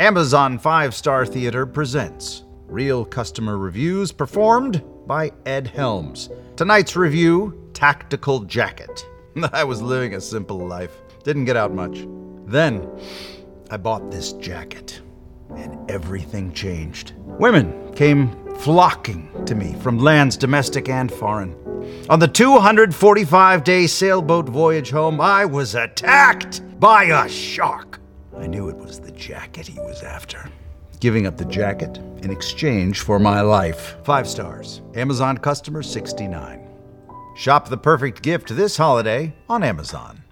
Amazon 5-Star Theater presents Real Customer Reviews performed by Ed Helms. Tonight's review, Tactical Jacket. I was living a simple life. Didn't get out much. Then, I bought this jacket, and everything changed. Women came flocking to me from lands domestic and foreign. On the 245-day sailboat voyage home, I was attacked by a shark. I knew it was the jacket he was after. Giving up the jacket in exchange for my life. 5 stars. Amazon customer 69. Shop the perfect gift this holiday on Amazon.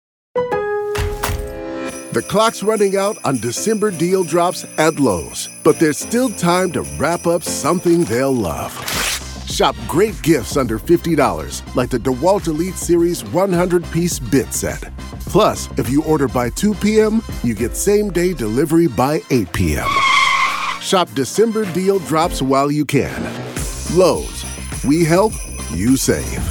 The clock's running out on December deal drops at Lowe's, but there's still time to wrap up something they'll love. Shop great gifts under $50, like the DeWalt Elite Series 100-piece bit set. Plus, if you order by 2 p.m., you get same-day delivery by 8 p.m. Shop December deal drops while you can. Lowe's, we help, you save.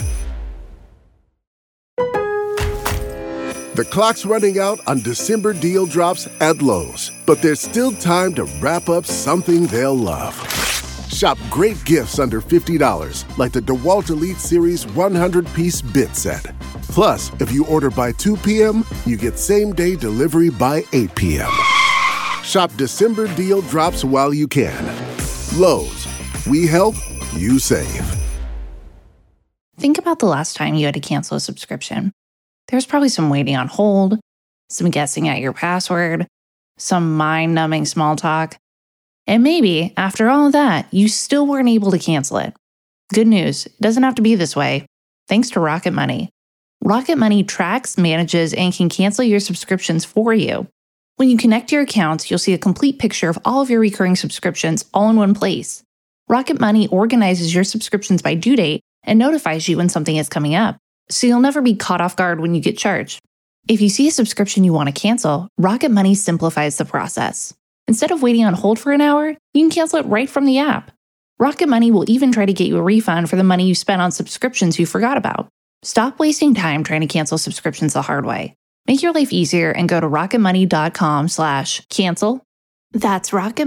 The clock's running out on December deal drops at Lowe's, but there's still time to wrap up something they'll love. Shop great gifts under $50, like the DeWalt Elite Series 100-piece bit set. Plus, if you order by 2 p.m., you get same-day delivery by 8 p.m. Shop December deal drops while you can. Lowe's, we help, you save. Think about the last time you had to cancel a subscription. There's probably some waiting on hold, some guessing at your password, some mind-numbing small talk. And maybe, after all of that, you still weren't able to cancel it. Good news, it doesn't have to be this way. Thanks to Rocket Money. Rocket Money tracks, manages, and can cancel your subscriptions for you. When you connect your accounts, you'll see a complete picture of all of your recurring subscriptions all in one place. Rocket Money organizes your subscriptions by due date and notifies you when something is coming up, so you'll never be caught off guard when you get charged. If you see a subscription you want to cancel, Rocket Money simplifies the process. Instead of waiting on hold for an hour, you can cancel it right from the app. Rocket Money will even try to get you a refund for the money you spent on subscriptions you forgot about. Stop wasting time trying to cancel subscriptions the hard way. Make your life easier and go to rocketmoney.com/cancel. That's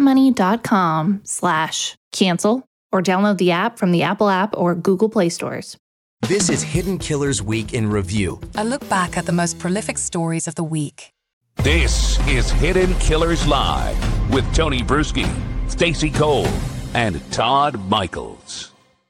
rocketmoney.com/cancel, or download the app from the Apple App or Google Play stores. This is Hidden Killers Week in Review. A look back at the most prolific stories of the week. This is Hidden Killers Live with Tony Bruschi, Stacey Cole, and Todd Michaels.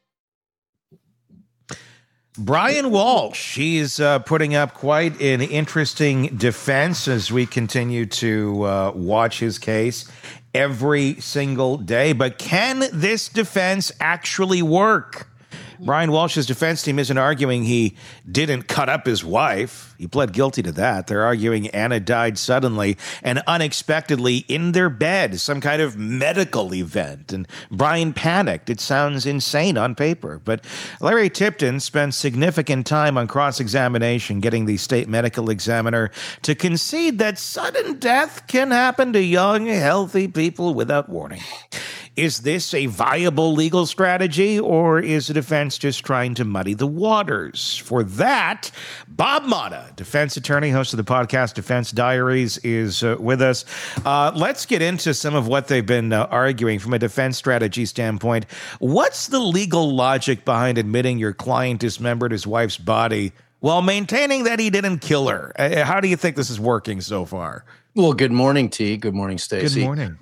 Brian Walsh, he's putting up quite an interesting defense as we continue to watch his case every single day. But can this defense actually work? Brian Walsh's defense team isn't arguing he didn't cut up his wife. He pled guilty to that. They're arguing Anna died suddenly and unexpectedly in their bed, some kind of medical event. And Brian panicked. It sounds insane on paper. But Larry Tipton spent significant time on cross-examination getting the state medical examiner to concede that sudden death can happen to young, healthy people without warning. Is this a viable legal strategy, or is the defense just trying to muddy the waters? For that, Bob Motta, defense attorney, host of the podcast Defense Diaries, is with us. Let's get into some of what they've been arguing from a defense strategy standpoint. What's the legal logic behind admitting your client dismembered his wife's body while maintaining that he didn't kill her? How do you think this is working so far? Well, good morning, T. Good morning, Stacey. Good morning.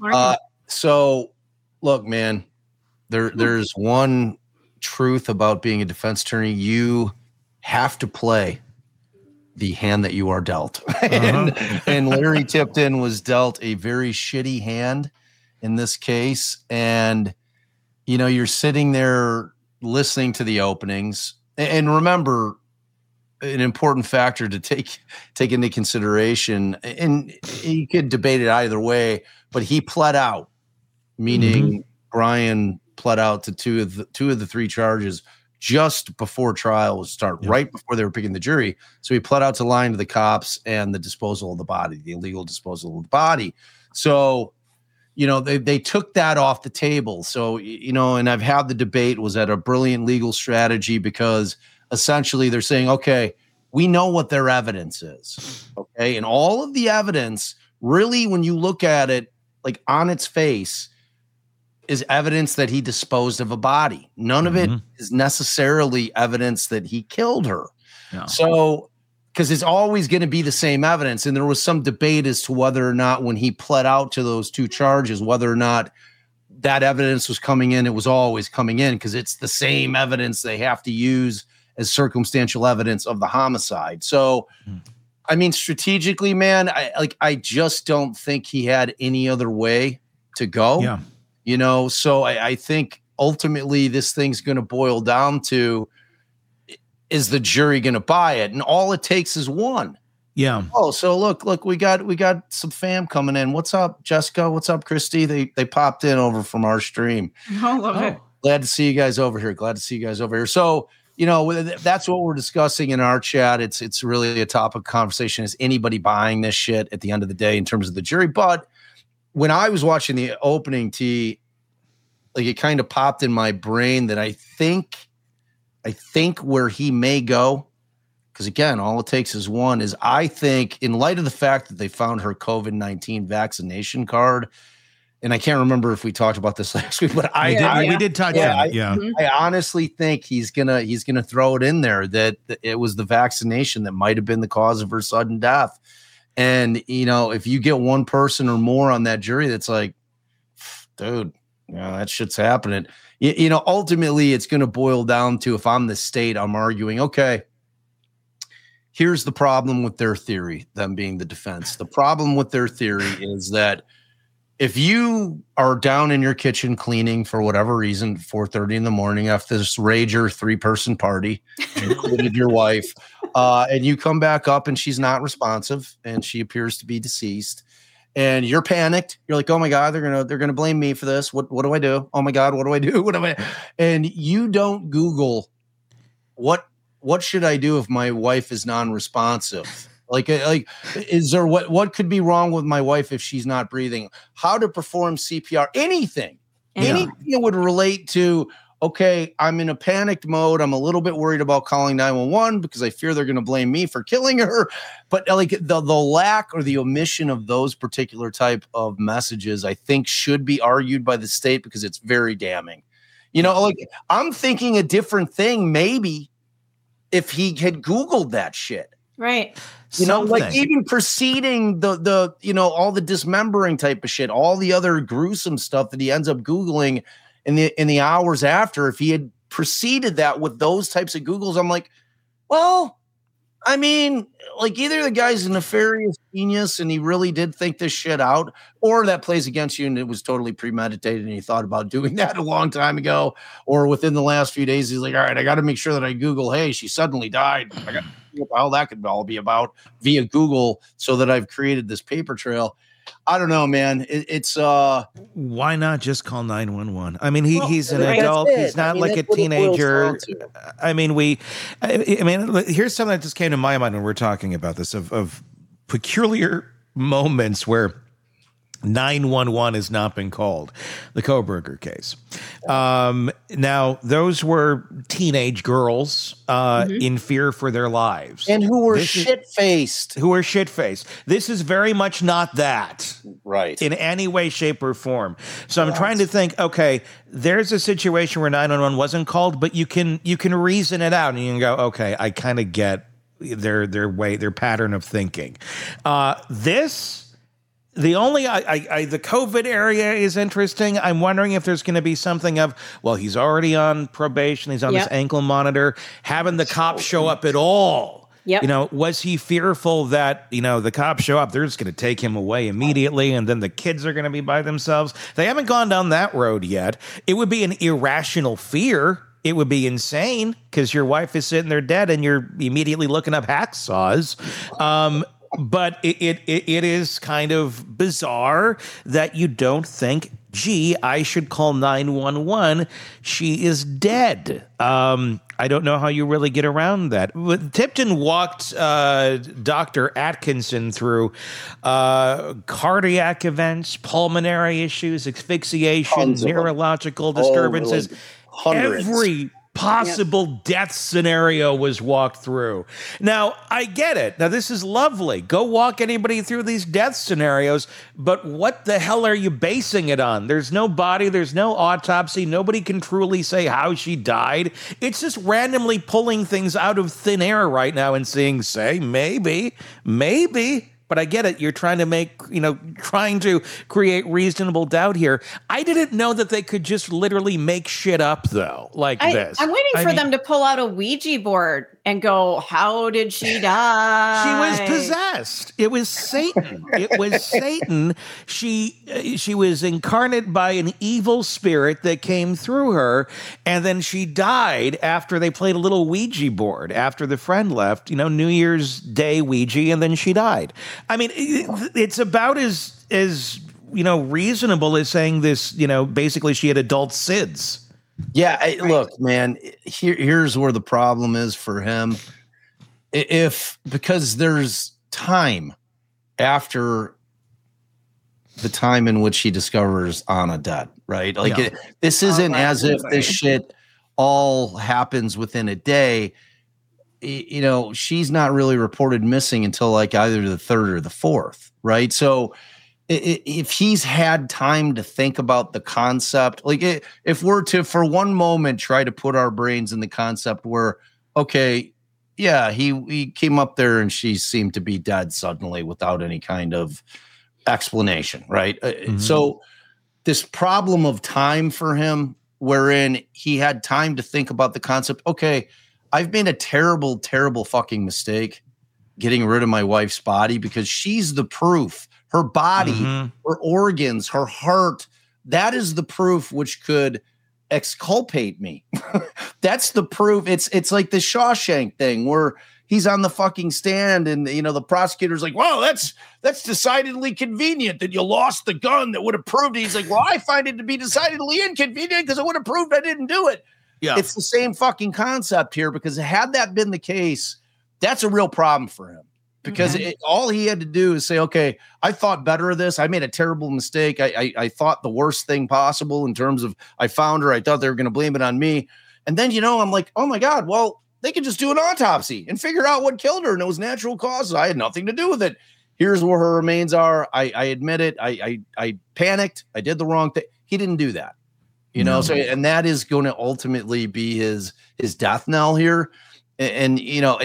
Look, man, there's one truth about being a defense attorney. You have to play the hand that you are dealt. And Larry Tipton was dealt a very shitty hand in this case. And, you know, you're sitting there listening to the openings. And remember, an important factor to take into consideration, and you could debate it either way, but he pled out. Meaning Brian pled out to two of the 3 charges just before trial was start, right before they were picking the jury. So he pled out to lying to the cops and the disposal of the body, the illegal disposal of the body. So, you know, they took that off the table. So, you know, and I've had the debate, was that a brilliant legal strategy? Because essentially they're saying, okay, we know what their evidence is. Okay. And all of the evidence, really, when you look at it, like on its face, is evidence that he disposed of a body. None of it is necessarily evidence that he killed her. No. So, because it's always going to be the same evidence. And there was some debate as to whether or not when he pled out to those two charges, whether or not that evidence was coming in, it was always coming in because it's the same evidence they have to use as circumstantial evidence of the homicide. So, I mean, strategically, man, I just don't think he had any other way to go. Yeah. You know, so I think ultimately this thing's going to boil down to, is the jury going to buy it? And all it takes is one. Yeah. Oh, so look, we got some fam coming in. What's up, Jessica? What's up, Christy? They popped in over from our stream. Oh, love it. Glad to see you guys over here. So, you know, that's what we're discussing in our chat. It's really a topic of conversation. Is anybody buying this shit at the end of the day in terms of the jury? But when I was watching the opening, like it kind of popped in my brain that I think where he may go, because again, all it takes is one, is I think in light of the fact that they found her COVID-19 vaccination card, and I can't remember if we talked about this last week, but we did touch on it. Yeah. I honestly think he's gonna throw it in there that it was the vaccination that might have been the cause of her sudden death. And you know, if you get one person or more on that jury that's like, dude, you know, that shit's happening. You know, ultimately it's going to boil down to, if I'm the state, I'm arguing, okay, here's the problem with their theory, them being the defense. The problem with their theory is that if you are down in your kitchen cleaning for whatever reason, 4:30 in the morning after this rager 3-person party, included your wife, and you come back up and she's not responsive and she appears to be deceased, and you're panicked. You're like, oh my God, they're gonna blame me for this. What do I do? Oh my God, what do I do? And you don't Google what should I do if my wife is non-responsive? Like, is there what could be wrong with my wife if she's not breathing? How to perform CPR? Anything that would relate to, okay, I'm in a panicked mode. I'm a little bit worried about calling 911 because I fear they're going to blame me for killing her. But like the lack or the omission of those particular type of messages, I think should be argued by the state because it's very damning. You know, like I'm thinking a different thing maybe if he had Googled that shit. Right. You know, like even preceding the you know, all the dismembering type of shit, all the other gruesome stuff that he ends up Googling in the hours after, if he had preceded that with those types of Googles, I'm like, well, I mean, like either the guy's a nefarious genius and he really did think this shit out, or that plays against you and it was totally premeditated and he thought about doing that a long time ago, or within the last few days, he's like, all right, I got to make sure that I Google, hey, she suddenly died. I got what the hell that could all be about via Google so that I've created this paper trail. I don't know, man. It's why not just call 911? I mean, he's an adult. He's not like a teenager. I mean, here's something that just came to my mind when we're talking about this of peculiar moments where 911 has not been called. The Kohberger case. Now, those were teenage girls in fear for their lives. And who were shit-faced. This is very much not that. Right. In any way, shape, or form. So I'm trying to think, okay, there's a situation where 911 wasn't called, but you can reason it out and you can go, okay, I kind of get their pattern of thinking. The COVID area is interesting. I'm wondering if there's going to be something of, well, he's already on probation. He's on this ankle monitor. Having the cops show up at all. Yep. You know, was he fearful that, you know, the cops show up, they're just going to take him away immediately and then the kids are going to be by themselves? They haven't gone down that road yet. It would be an irrational fear. It would be insane because your wife is sitting there dead and you're immediately looking up hacksaws. But it is kind of bizarre that you don't think, gee, I should call 911. She is dead. I don't know how you really get around that. Tipton walked Dr. Atkinson through cardiac events, pulmonary issues, asphyxiation, neurological disturbances. possible death scenario was walked through. Now, I get it. Now, this is lovely. Go walk anybody through these death scenarios, but what the hell are you basing it on? There's no body, there's no autopsy, nobody can truly say how she died. It's just randomly pulling things out of thin air right now and say, maybe. But I get it. You're trying to trying to create reasonable doubt here. I didn't know that they could just literally make shit up, though, like this. I'm waiting for them to pull out a Ouija board and go, how did she die? She was possessed. It was Satan. It was Satan. She was incarnate by an evil spirit that came through her, and then she died after they played a little Ouija board, after the friend left, New Year's Day Ouija, and then she died. I mean, it's about as reasonable as saying this, basically she had adult SIDS. Yeah, look, man, here's where the problem is for him. Because there's time after the time in which he discovers Anna dead, right? Like this isn't as if this shit all happens within a day. She's not really reported missing until like either the 3rd or the 4th, right? So if he's had time to think about the concept, like if we're to, for one moment, try to put our brains in the concept where, okay, yeah, he came up there and she seemed to be dead suddenly without any kind of explanation, right? Mm-hmm. So this problem of time for him, wherein he had time to think about the concept, okay, I've made a terrible, terrible fucking mistake getting rid of my wife's body because she's the proof. Her body, her organs, her heart, that is the proof which could exculpate me. That's the proof. It's like the Shawshank thing where he's on the fucking stand and, the prosecutor's like, well, that's decidedly convenient that you lost the gun that would have proved it. He's like, well, I find it to be decidedly inconvenient because it would have proved I didn't do it. Yeah. It's the same fucking concept here because had that been the case, that's a real problem for him because all he had to do is say, okay, I thought better of this. I made a terrible mistake. I thought the worst thing possible in terms of I found her. I thought they were going to blame it on me. And then, I'm like, oh my God, well, they could just do an autopsy and figure out what killed her. And it was natural causes. I had nothing to do with it. Here's where her remains are. I admit it. I panicked. I did the wrong thing. He didn't do that. So, and that is going to ultimately be his death knell here. And,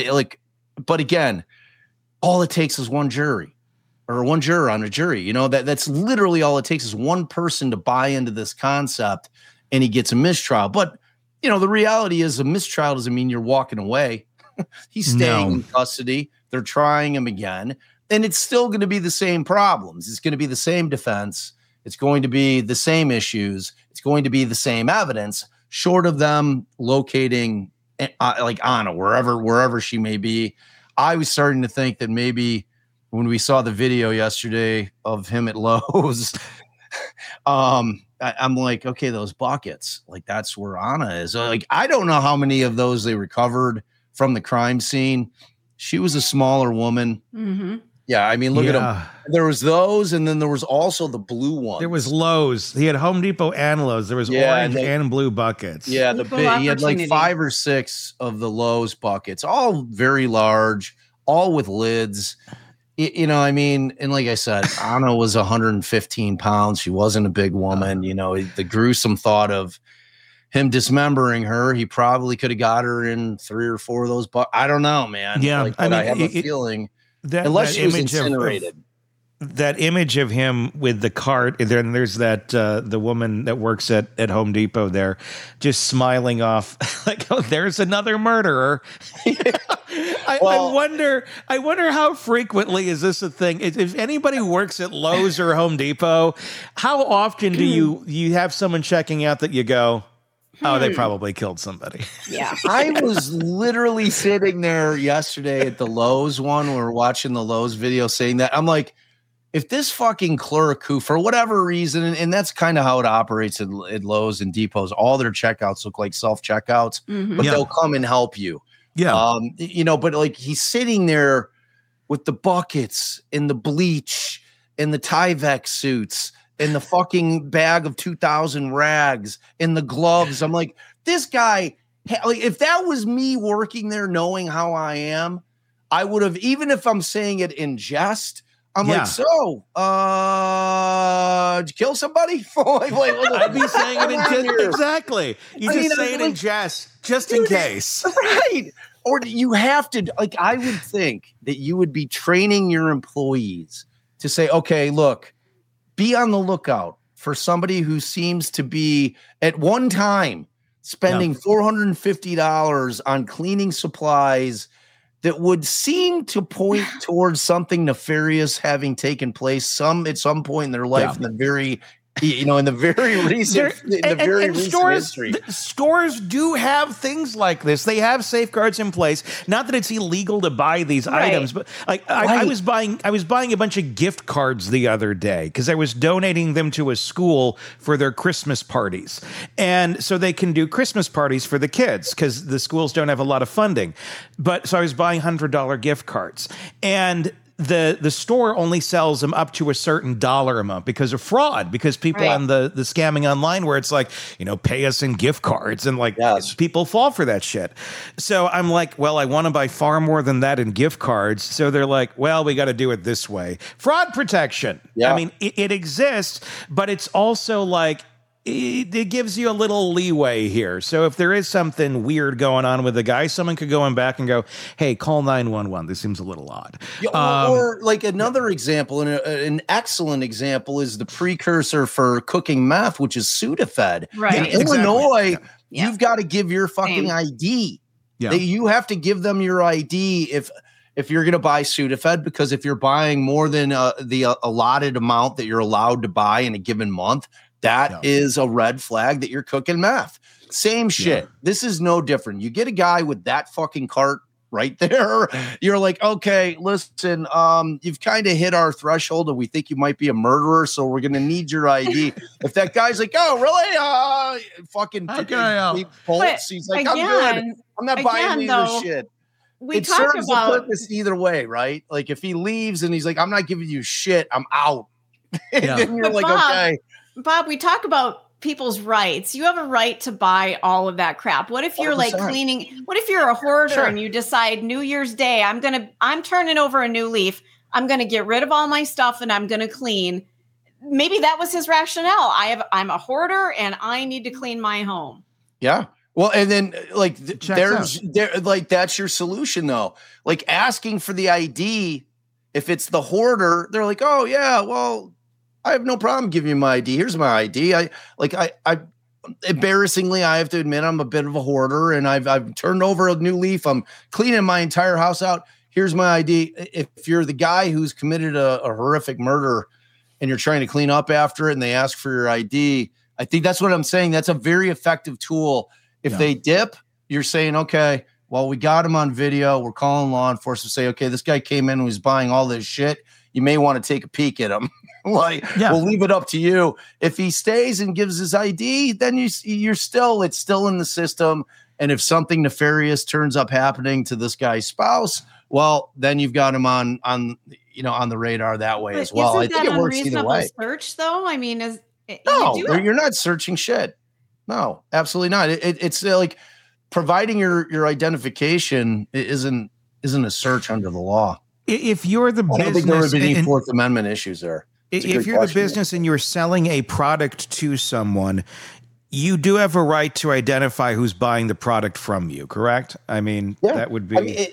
but again, all it takes is one jury or one juror on a jury, that's literally all it takes is one person to buy into this concept and he gets a mistrial. But, the reality is a mistrial doesn't mean you're walking away. He's staying in custody. They're trying him again. And it's still going to be the same problems. It's going to be the same defense. It's going to be the same issues. It's going to be the same evidence, short of them locating like Anna, wherever she may be. I was starting to think that maybe when we saw the video yesterday of him at Lowe's, I'm like, okay, those buckets, like that's where Anna is. Like, I don't know how many of those they recovered from the crime scene. She was a smaller woman. Mm-hmm. Yeah, I mean, look at them. There was those, and then there was also the blue ones. There was Lowe's. He had Home Depot and Lowe's. There was orange and blue buckets. Yeah, he had like 5 or 6 of the Lowe's buckets, all very large, all with lids. I mean, and like I said, Anna was 115 pounds. She wasn't a big woman. The gruesome thought of him dismembering her, he probably could have got her in 3 or 4 of those buckets. I don't know, man. Yeah, I have a feeling. Unless she was incinerated. That image of him with the cart, then there's that the woman that works at Home Depot there, just smiling off like, oh, there's another murderer. I wonder how frequently is this a thing? If anybody works at Lowe's or Home Depot, how often do you have someone checking out that you go, oh, they probably killed somebody. Yeah. I was literally sitting there yesterday at the Lowe's one. We were watching the Lowe's video saying that. I'm like, if this fucking clerk who, for whatever reason, and that's kind of how it operates at Lowe's and depots, all their checkouts look like self-checkouts, but they'll come and help you. Yeah. But like he's sitting there with the buckets and the bleach and the Tyvek suits and the fucking bag of 2,000 rags and the gloves. I'm like, this guy like if that was me working there, knowing how I am, I would have, even if I'm saying it in jest, I'm like, so, did you kill somebody? I'd be saying it in jest. Exactly. You just say it in jest, just in case. Right. Or you have to, like, I would think that you would be training your employees to say, okay, look, be on the lookout for somebody who seems to be at one time spending $450 on cleaning supplies that would seem to point towards something nefarious having taken place at some point in their life in the very recent history. Stores do have things like this. They have safeguards in place. Not that it's illegal to buy these items, but I was buying a bunch of gift cards the other day because I was donating them to a school for their Christmas parties. And so they can do Christmas parties for the kids because the schools don't have a lot of funding. So I was buying $100 gift cards. And the store only sells them up to a certain dollar amount because of fraud, because people on the scamming online where it's like, pay us in gift cards and people fall for that shit. So I'm like, well, I want to buy far more than that in gift cards. So they're like, well, we got to do it this way. Fraud protection. Yeah. I mean, it exists, but it's also like, it gives you a little leeway here. So if there is something weird going on with the guy, someone could go in back and go, hey, call 911. This seems a little odd. Or like another example, and an excellent example is the precursor for cooking meth, which is Sudafed. Right. In Illinois, you've got to give your fucking ID. Yeah. You have to give them your ID if you're going to buy Sudafed, because if you're buying more than the allotted amount that you're allowed to buy in a given month, that is a red flag that you're cooking meth. Same shit. Yeah. This is no different. You get a guy with that fucking cart right there. You're like, okay, listen, you've kind of hit our threshold and we think you might be a murderer. So we're going to need your ID. If that guy's like, oh, really? Fucking bolts. He's like, again, I'm good. I'm not buying this shit. It serves a purpose either way, right? Like if he leaves and he's like, I'm not giving you shit, I'm out. And then you're like, okay. Bob, we talk about people's rights. You have a right to buy all of that crap. What if you're 100%. Like cleaning? What if you're a hoarder and you decide New Year's Day, I'm turning over a new leaf. I'm going to get rid of all my stuff and I'm going to clean. Maybe that was his rationale. I'm a hoarder and I need to clean my home. Yeah. Well, and then that's your solution though. Like asking for the ID. If it's the hoarder, they're like, oh yeah, well, I have no problem giving you my ID. Here's my ID. I embarrassingly, I have to admit I'm a bit of a hoarder and I've turned over a new leaf. I'm cleaning my entire house out. Here's my ID. If you're the guy who's committed a horrific murder and you're trying to clean up after it and they ask for your ID, I think that's what I'm saying. That's a very effective tool. If they dip, you're saying, okay, well, we got him on video. We're calling law enforcement, say, okay, this guy came in and was buying all this shit. You may want to take a peek at him. We'll leave it up to you. If he stays and gives his ID, then it's still in the system. And if something nefarious turns up happening to this guy's spouse, well, then you've got him on the radar that way as well. I think it works either way. Search though. I mean, you're not searching shit. No, absolutely not. It's like providing your identification isn't a search under the law. If you're the business, I don't think there would be any Fourth Amendment issues there. If you're the business and you're selling a product to someone, you do have a right to identify who's buying the product from you, correct? I mean, that would be. I mean,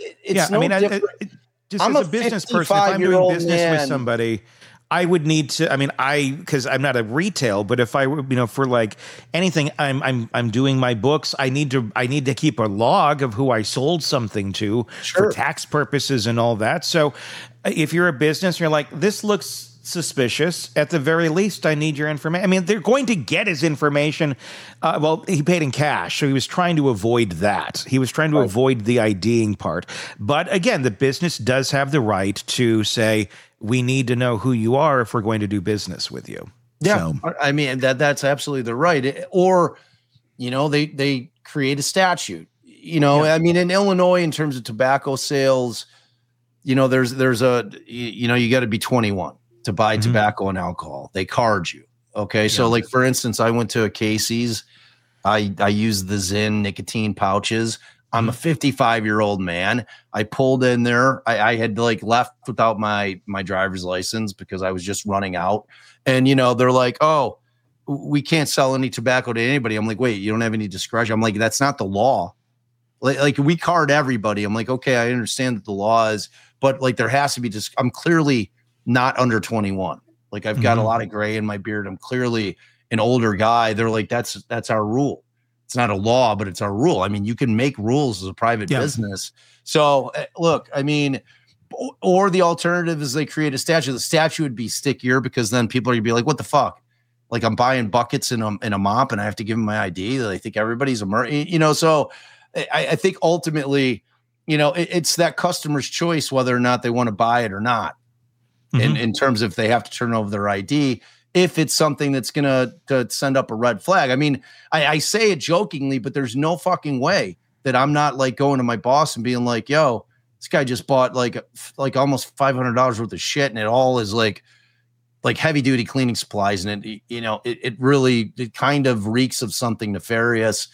just as a business person, if I'm doing business with somebody, I would need to. I mean, because I'm not a retail, but if I were, for like anything, I'm doing my books. I need to keep a log of who I sold something to for tax purposes and all that. So, if you're a business, you're like, this looks suspicious. At the very least, I need your information. I mean, they're going to get his information. Well, he paid in cash, so he was trying to avoid that. He was trying to avoid the IDing part. But again, the business does have the right to say, we need to know who you are if we're going to do business with you. Yeah, so. I mean, that's absolutely the right. Or, they create a statute. I mean, in Illinois, in terms of tobacco sales, there's you got to be 21 to buy tobacco and alcohol. They card you. Okay. So like, for instance, I went to a Casey's I use the Zyn nicotine pouches. I'm a 55-year-old man. I pulled in there. I had like left without my driver's license because I was just running out. And, they're like, oh, we can't sell any tobacco to anybody. I'm like, wait, you don't have any discretion? I'm like, that's not the law. Like we card everybody. I'm like, okay, I understand that the law is, but like there has to be just, I'm clearly not under 21. Like I've got a lot of gray in my beard. I'm clearly an older guy. They're like, that's our rule. It's not a law, but it's our rule. I mean, you can make rules as a private business. So look, I mean, or the alternative is they create a statute. The statute would be stickier because then people are gonna be like, what the fuck? Like I'm buying buckets in a mop and I have to give them my ID. They think everybody's a so I think ultimately, it's that customer's choice whether or not they want to buy it or not. In terms of if they have to turn over their ID, if it's something that's going to send up a red flag. I mean, I say it jokingly, but there's no fucking way that I'm not like going to my boss and being like, yo, this guy just bought like almost $500 worth of shit. And it all is like heavy duty cleaning supplies. And it really kind of reeks of something nefarious.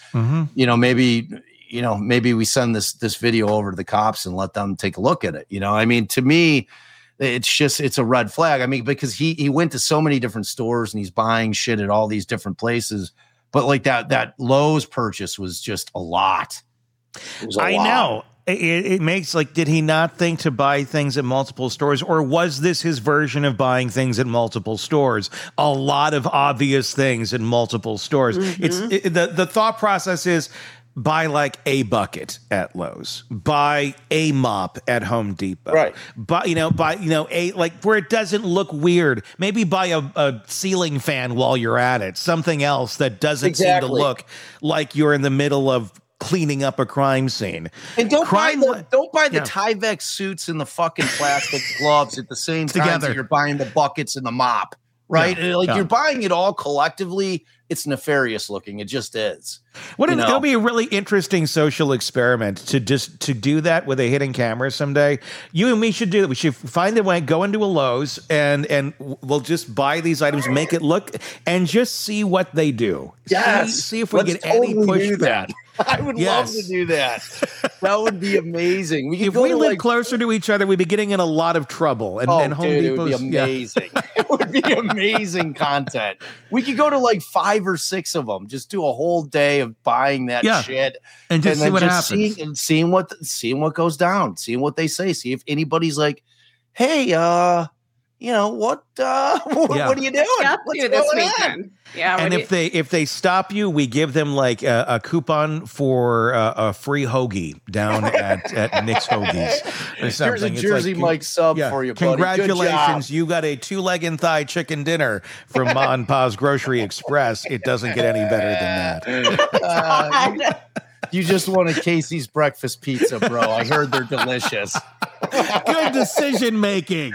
Maybe we send this video over to the cops and let them take a look at it. I mean, to me, it's a red flag. I mean, because he went to so many different stores and he's buying shit at all these different places. But like that Lowe's purchase was just a lot. I know. It makes like, did he not think to buy things at multiple stores, or was this his version of buying things at multiple stores? A lot of obvious things in multiple stores. The thought process is, buy like a bucket at Lowe's, buy a mop at Home Depot, right? Buy a like where it doesn't look weird. Maybe buy a ceiling fan while you're at it. Something else that doesn't seem to look like you're in the middle of cleaning up a crime scene. And don't buy the Tyvek suits and the fucking plastic gloves at the same time that you're buying the buckets and the mop. Right? You're buying it all collectively. It's nefarious looking. It just is. It'll be a really interesting social experiment to do that with a hidden camera someday. You and me should do that. We should find a way, go into a Lowe's and we'll just buy these items, make it look, and just see what they do. Yes. See if we get any pushback. I would love to do that. That would be amazing. If we live closer to each other, we'd be getting in a lot of trouble. And Home Depot's, it would be amazing. It would be amazing content. We could go to like 5 or 6 of them. Just do a whole day of buying that shit and just see what happens. Seeing what goes down. Seeing what they say. See if anybody's like, hey, what are you doing? What's this weekend? Yeah, and if they stop you, we give them like a coupon for a free hoagie down at Nick's Hoagies or something. Here's a Jersey Mike sub for you, buddy. Congratulations, you got a 2-leg and thigh chicken dinner from Ma and Pa's Grocery Express. It doesn't get any better than that. You just won a Casey's breakfast pizza, bro. I heard they're delicious. Good decision making.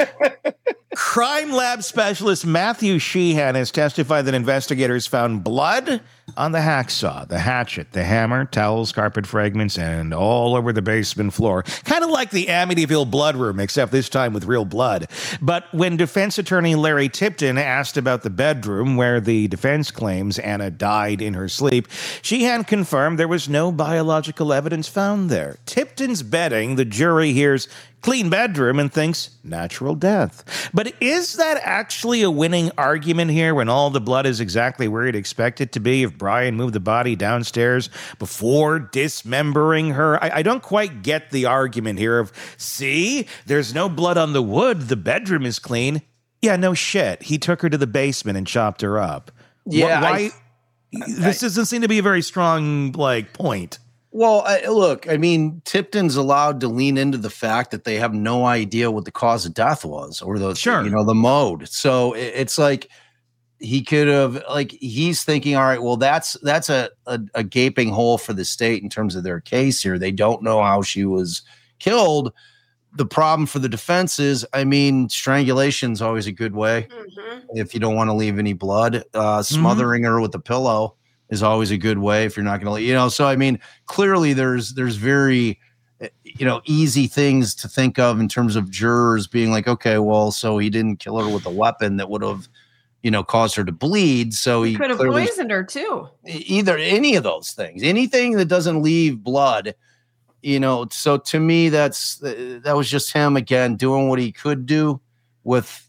Crime lab specialist Matthew Sheehan has testified that investigators found blood on the hacksaw, the hatchet, the hammer, towels, carpet fragments, and all over the basement floor. Kind of like the Amityville blood room, except this time with real blood. But when defense attorney Larry Tipton asked about the bedroom where the defense claims Anna died in her sleep, Sheehan confirmed there was no biological evidence found there. Tipton's betting the jury hears clean bedroom and thinks natural death. But is that actually a winning argument here when all the blood is exactly where you'd expect it to be if Brian moved the body downstairs before dismembering her? I don't quite get the argument here of, see, there's no blood on the wood, the bedroom is clean. Yeah, no shit. He took her to the basement and chopped her up. Yeah. Why? This doesn't seem to be a very strong, point. Well, look, I mean, Tipton's allowed to lean into the fact that they have no idea what the cause of death was or the mode. So it's like he could have, he's thinking, all right, well, that's a gaping hole for the state in terms of their case here. They don't know how she was killed. The problem for the defense is, I mean, strangulation is always a good way if you don't want to leave any blood. Smothering her with a pillow is always a good way if you're not going to, so I mean, clearly there's very, easy things to think of in terms of jurors being like, okay, well, so he didn't kill her with a weapon that would have, caused her to bleed. So he could have poisoned her too. Either any of those things, anything that doesn't leave blood, so to me, that was just him again, doing what he could do with,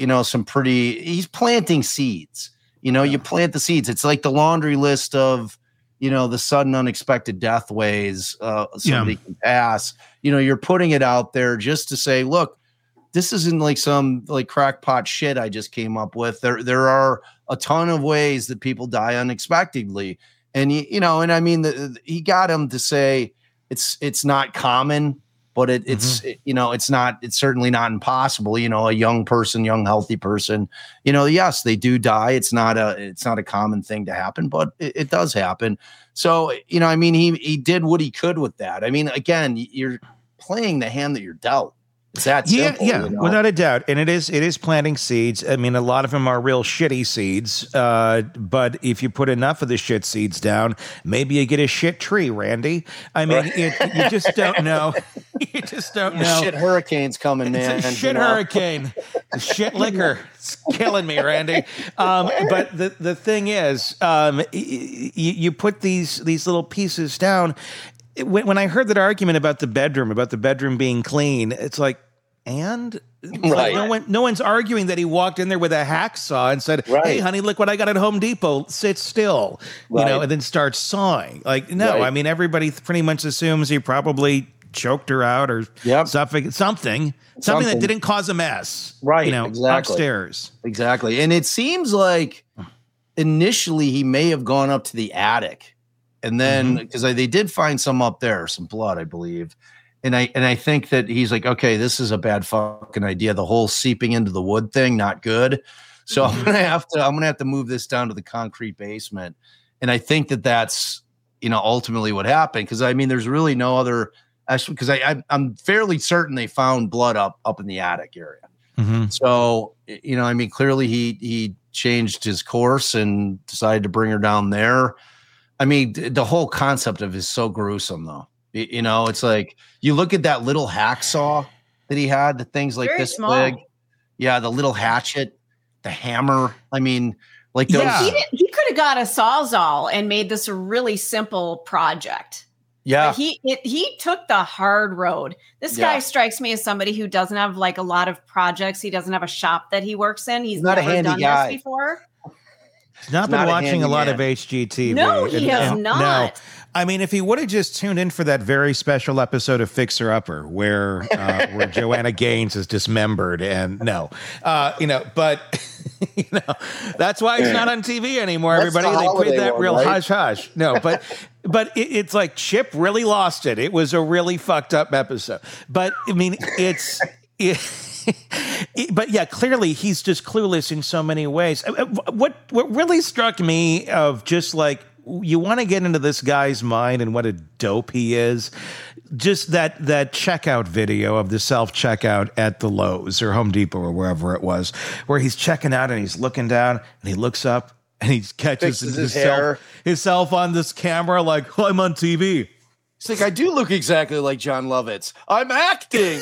he's planting seeds, you plant the seeds. It's like the laundry list of, the sudden unexpected death ways somebody can pass. You're putting it out there just to say, look, this isn't like some like crackpot shit I just came up with. There are a ton of ways that people die unexpectedly. And, he got him to say it's not common, but it's certainly not impossible. A young healthy person, yes, they do die. It's not a common thing to happen, but it does happen. So, he did what he could with that. I mean, again, you're playing the hand that you're dealt. It's that simple, without a doubt. And it is planting seeds. I mean, a lot of them are real shitty seeds. But if you put enough of the shit seeds down, maybe you get a shit tree, Randy. I mean, you just don't know. You just don't know. Shit hurricane's coming, man. It's a shit hurricane. Shit liquor. It's killing me, Randy. But the thing is, you put these little pieces down. When I heard that argument about the bedroom being clean, it's like, and right. Like no one's arguing that he walked in there with a hacksaw and said, "Hey, honey, look what I got at Home Depot. Sit still," and then start sawing. Like, no, I mean, everybody pretty much assumes he probably choked her out or something that didn't cause a mess, right? Exactly. Upstairs, exactly. And it seems like initially he may have gone up to the attic. And then, because they did find some up there, some blood, I believe, and I think that he's like, okay, this is a bad fucking idea. The whole seeping into the wood thing, not good. So I'm gonna have to move this down to the concrete basement. And I think that that's ultimately what happened. Because I mean, there's really no other. Actually, because I'm fairly certain they found blood up in the attic area. Mm-hmm. So clearly he changed his course and decided to bring her down there. I mean, the whole concept of it is so gruesome, though. It's like you look at that little hacksaw that he had, the things like very this small. big. Yeah, the little hatchet, the hammer. I mean, like those. Yeah. He could have got a Sawzall and made this a really simple project. Yeah. But he took the hard road. This guy strikes me as somebody who doesn't have like a lot of projects. He doesn't have a shop that he works in. He's not never a handy done guy. This before. He's not been watching a lot of HGTV. No, he has not. No. I mean, if he would have just tuned in for that very special episode of Fixer Upper where Joanna Gaines is dismembered and but that's why he's not on TV anymore, everybody. They played that real hush-hush. No, but it's like Chip really lost it. It was a really fucked up episode. But I mean, but yeah, clearly he's just clueless in so many ways. What really struck me of just like, you want to get into this guy's mind and what a dope he is. Just that checkout video of the self-checkout at the Lowe's or Home Depot or wherever it was, where he's checking out and he's looking down and he looks up and he catches himself on this camera like, I'm on TV. It's like, I do look exactly like John Lovitz. I'm acting.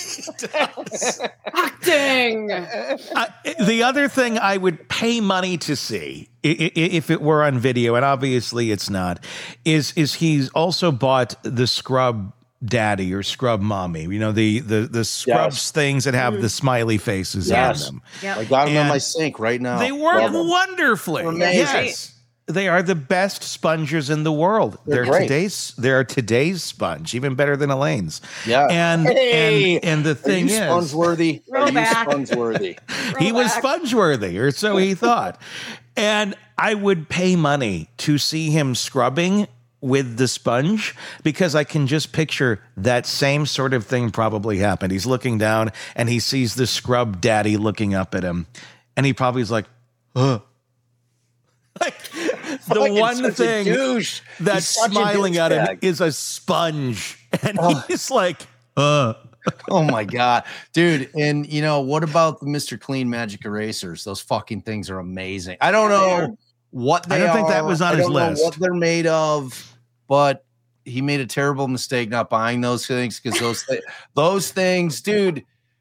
Acting. The other thing I would pay money to see, if it were on video, and obviously it's not, is he's also bought the Scrub Daddy or Scrub Mommy. The Scrubs things that have the smiley faces on them. Yep. I got them on my sink right now. They work wonderfully. Amazing. Yes. They are the best spongers in the world. They're today's sponge, even better than Elaine's. Yeah. And the thing is, sponge-worthy? Are you sponge-worthy? He was sponge-worthy, or so he thought. And I would pay money to see him scrubbing with the sponge because I can just picture that same sort of thing probably happened. He's looking down and he sees the Scrub Daddy looking up at him, and he probably is like, "Huh." Like the one thing that's smiling at him is a sponge, and he's like, Oh my God, dude. And what about the Mr. Clean magic erasers? Those fucking things are amazing. I don't know what they are. I don't think that was on his list. I don't know what they're made of, but he made a terrible mistake not buying those things because those things, dude.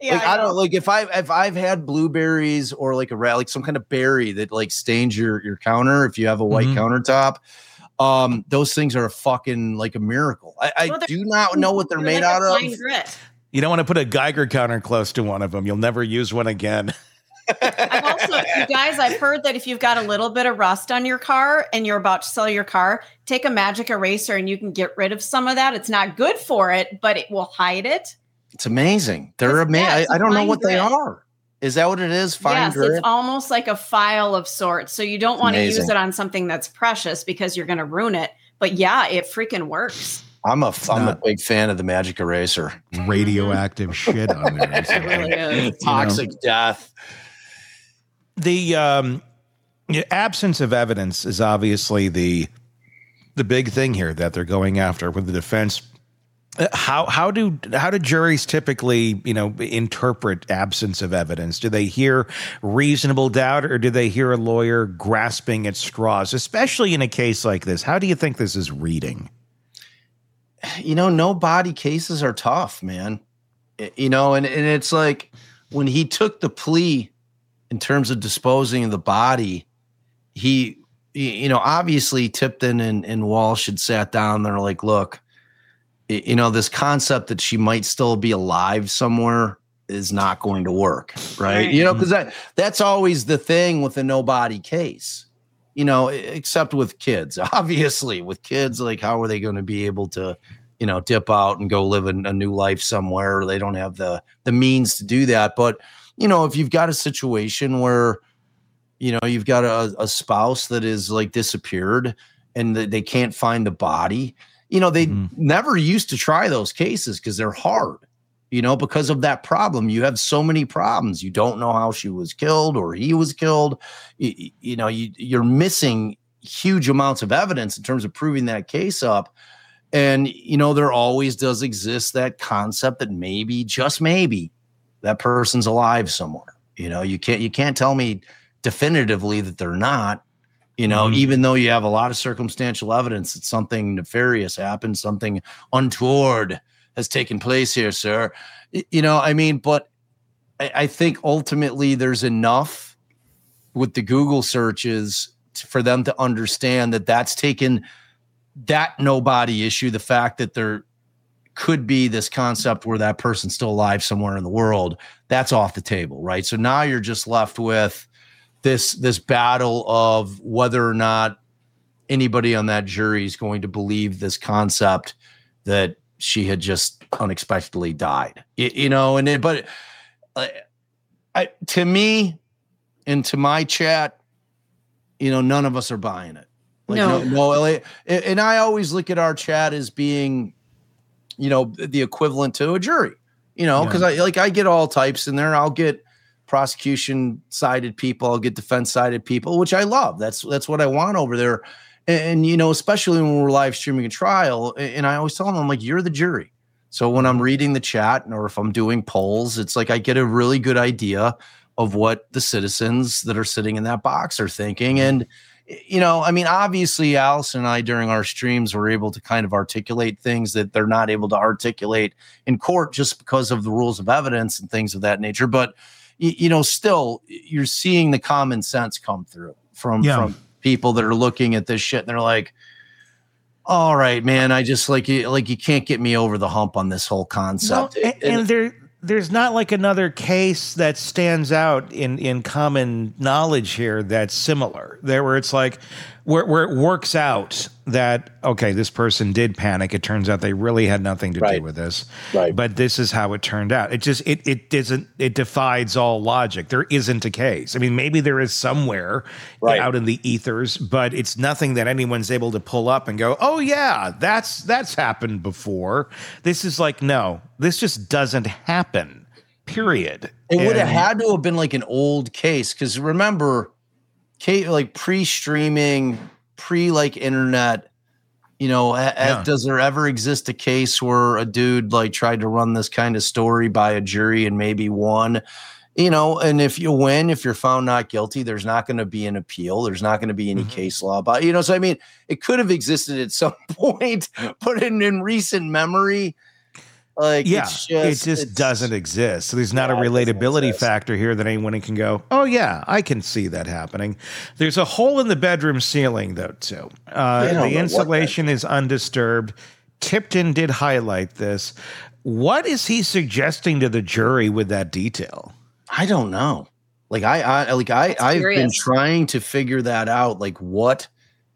Yeah, like I don't like if I've had blueberries or like like some kind of berry that like stains your counter if you have a white countertop. Those things are fucking like a miracle. I do not know what they're made like out of. Grit. You don't want to put a Geiger counter close to one of them. You'll never use one again. I've also, you guys, I've heard that if you've got a little bit of rust on your car and you're about to sell your car, take a magic eraser and you can get rid of some of that. It's not good for it, but it will hide it. It's amazing. They're amazing. I don't know what they are. Is that what it is? Yes, it's almost like a file of sorts. So you don't want to use it on something that's precious because you're going to ruin it. But yeah, it freaking works. I'm a big fan of the magic eraser. Radioactive shit on there. It really is. Toxic death. The absence of evidence is obviously the big thing here that they're going after with the defense. How do juries typically, interpret absence of evidence? Do they hear reasonable doubt, or do they hear a lawyer grasping at straws, especially in a case like this? How do you think this is reading? No body cases are tough, man. And it's like when he took the plea in terms of disposing of the body, he obviously Tipton and Walsh had sat down. They're like, look, this concept that she might still be alive somewhere is not going to work. Right. Because that's always the thing with a no body case, except with kids. Obviously, with kids, like, how are they going to be able to, dip out and go live a new life somewhere? They don't have the means to do that. But, if you've got a situation where, you've got a spouse that is like disappeared and they can't find the body, they never used to try those cases because they're hard, because of that problem. You have so many problems. You don't know how she was killed or he was killed. You're missing huge amounts of evidence in terms of proving that case up. And, there always does exist that concept that maybe, just maybe, that person's alive somewhere. You can't tell me definitively that they're not, even though you have a lot of circumstantial evidence that something nefarious happened, something untoward has taken place here, sir. But I think ultimately there's enough with the Google searches for them to understand that that's taken that nobody issue, the fact that there could be this concept where that person's still alive somewhere in the world, that's off the table, right? So now you're just left with this battle of whether or not anybody on that jury is going to believe this concept that she had just unexpectedly died, to me and to my chat, none of us are buying it. No, and I always look at our chat as being, the equivalent to a jury, because I get all types in there. I'll get prosecution sided people, I'll get defense sided people, which I love. That's what I want over there. And especially when we're live streaming a trial, and I always tell them, I'm like, you're the jury. So when I'm reading the chat or if I'm doing polls, it's like I get a really good idea of what the citizens that are sitting in that box are thinking. And obviously Allison and I during our streams were able to kind of articulate things that they're not able to articulate in court just because of the rules of evidence and things of that nature. But, still you're seeing the common sense come through from people that are looking at this shit and they're like, all right, man, I just you can't get me over the hump on this whole concept. No, and there's not like another case that stands out in common knowledge here that's similar there, where it's like where it works out that, okay, this person did panic. It turns out they really had nothing to do with this, but this is how it turned out. It defies all logic. There isn't a case. I mean, maybe there is somewhere out in the ethers, but it's nothing that anyone's able to pull up and go, oh yeah, that's happened before. This is like, no, this just doesn't happen, period. It would have had to have been like an old case. Cause remember, like pre-streaming, internet, does there ever exist a case where a dude like tried to run this kind of story by a jury and maybe won, and if you win, if you're found not guilty, there's not going to be an appeal. There's not going to be any case law about, so I mean, it could have existed at some point, but in recent memory, Like, it just doesn't exist. So there's not a relatability factor here that anyone can go, oh yeah, I can see that happening. There's a hole in the bedroom ceiling though too. The insulation is undisturbed. Tipton did highlight this. What is he suggesting to the jury with that detail? I don't know. I've been trying to figure that out. Like what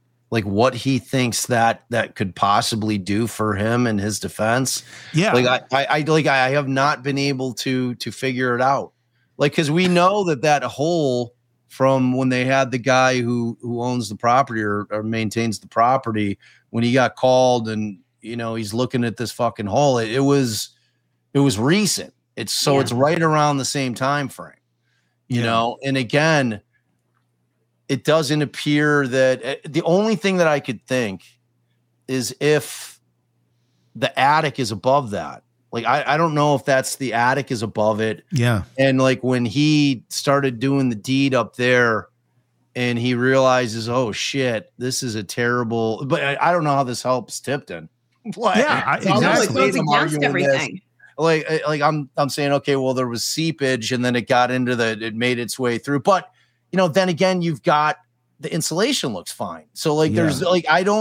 he thinks that could possibly do for him and his defense. Yeah. I have not been able to figure it out. Like, cause we know that hole from when they had the guy who owns the property or maintains the property, when he got called and, he's looking at this fucking hole, it was recent. It's right around the same time frame, you know? And again, it doesn't appear that the only thing that I could think is if the attic is above that. Like, I don't know if that's the attic is above it. Yeah. And like when he started doing the deed up there and he realizes, oh shit, this is a terrible, but I don't know how this helps Tipton. Exactly. It goes against everything. Like I'm saying, okay, well, there was seepage and then it got into it made its way through. But then again, you've got the insulation looks fine. So like, there's like,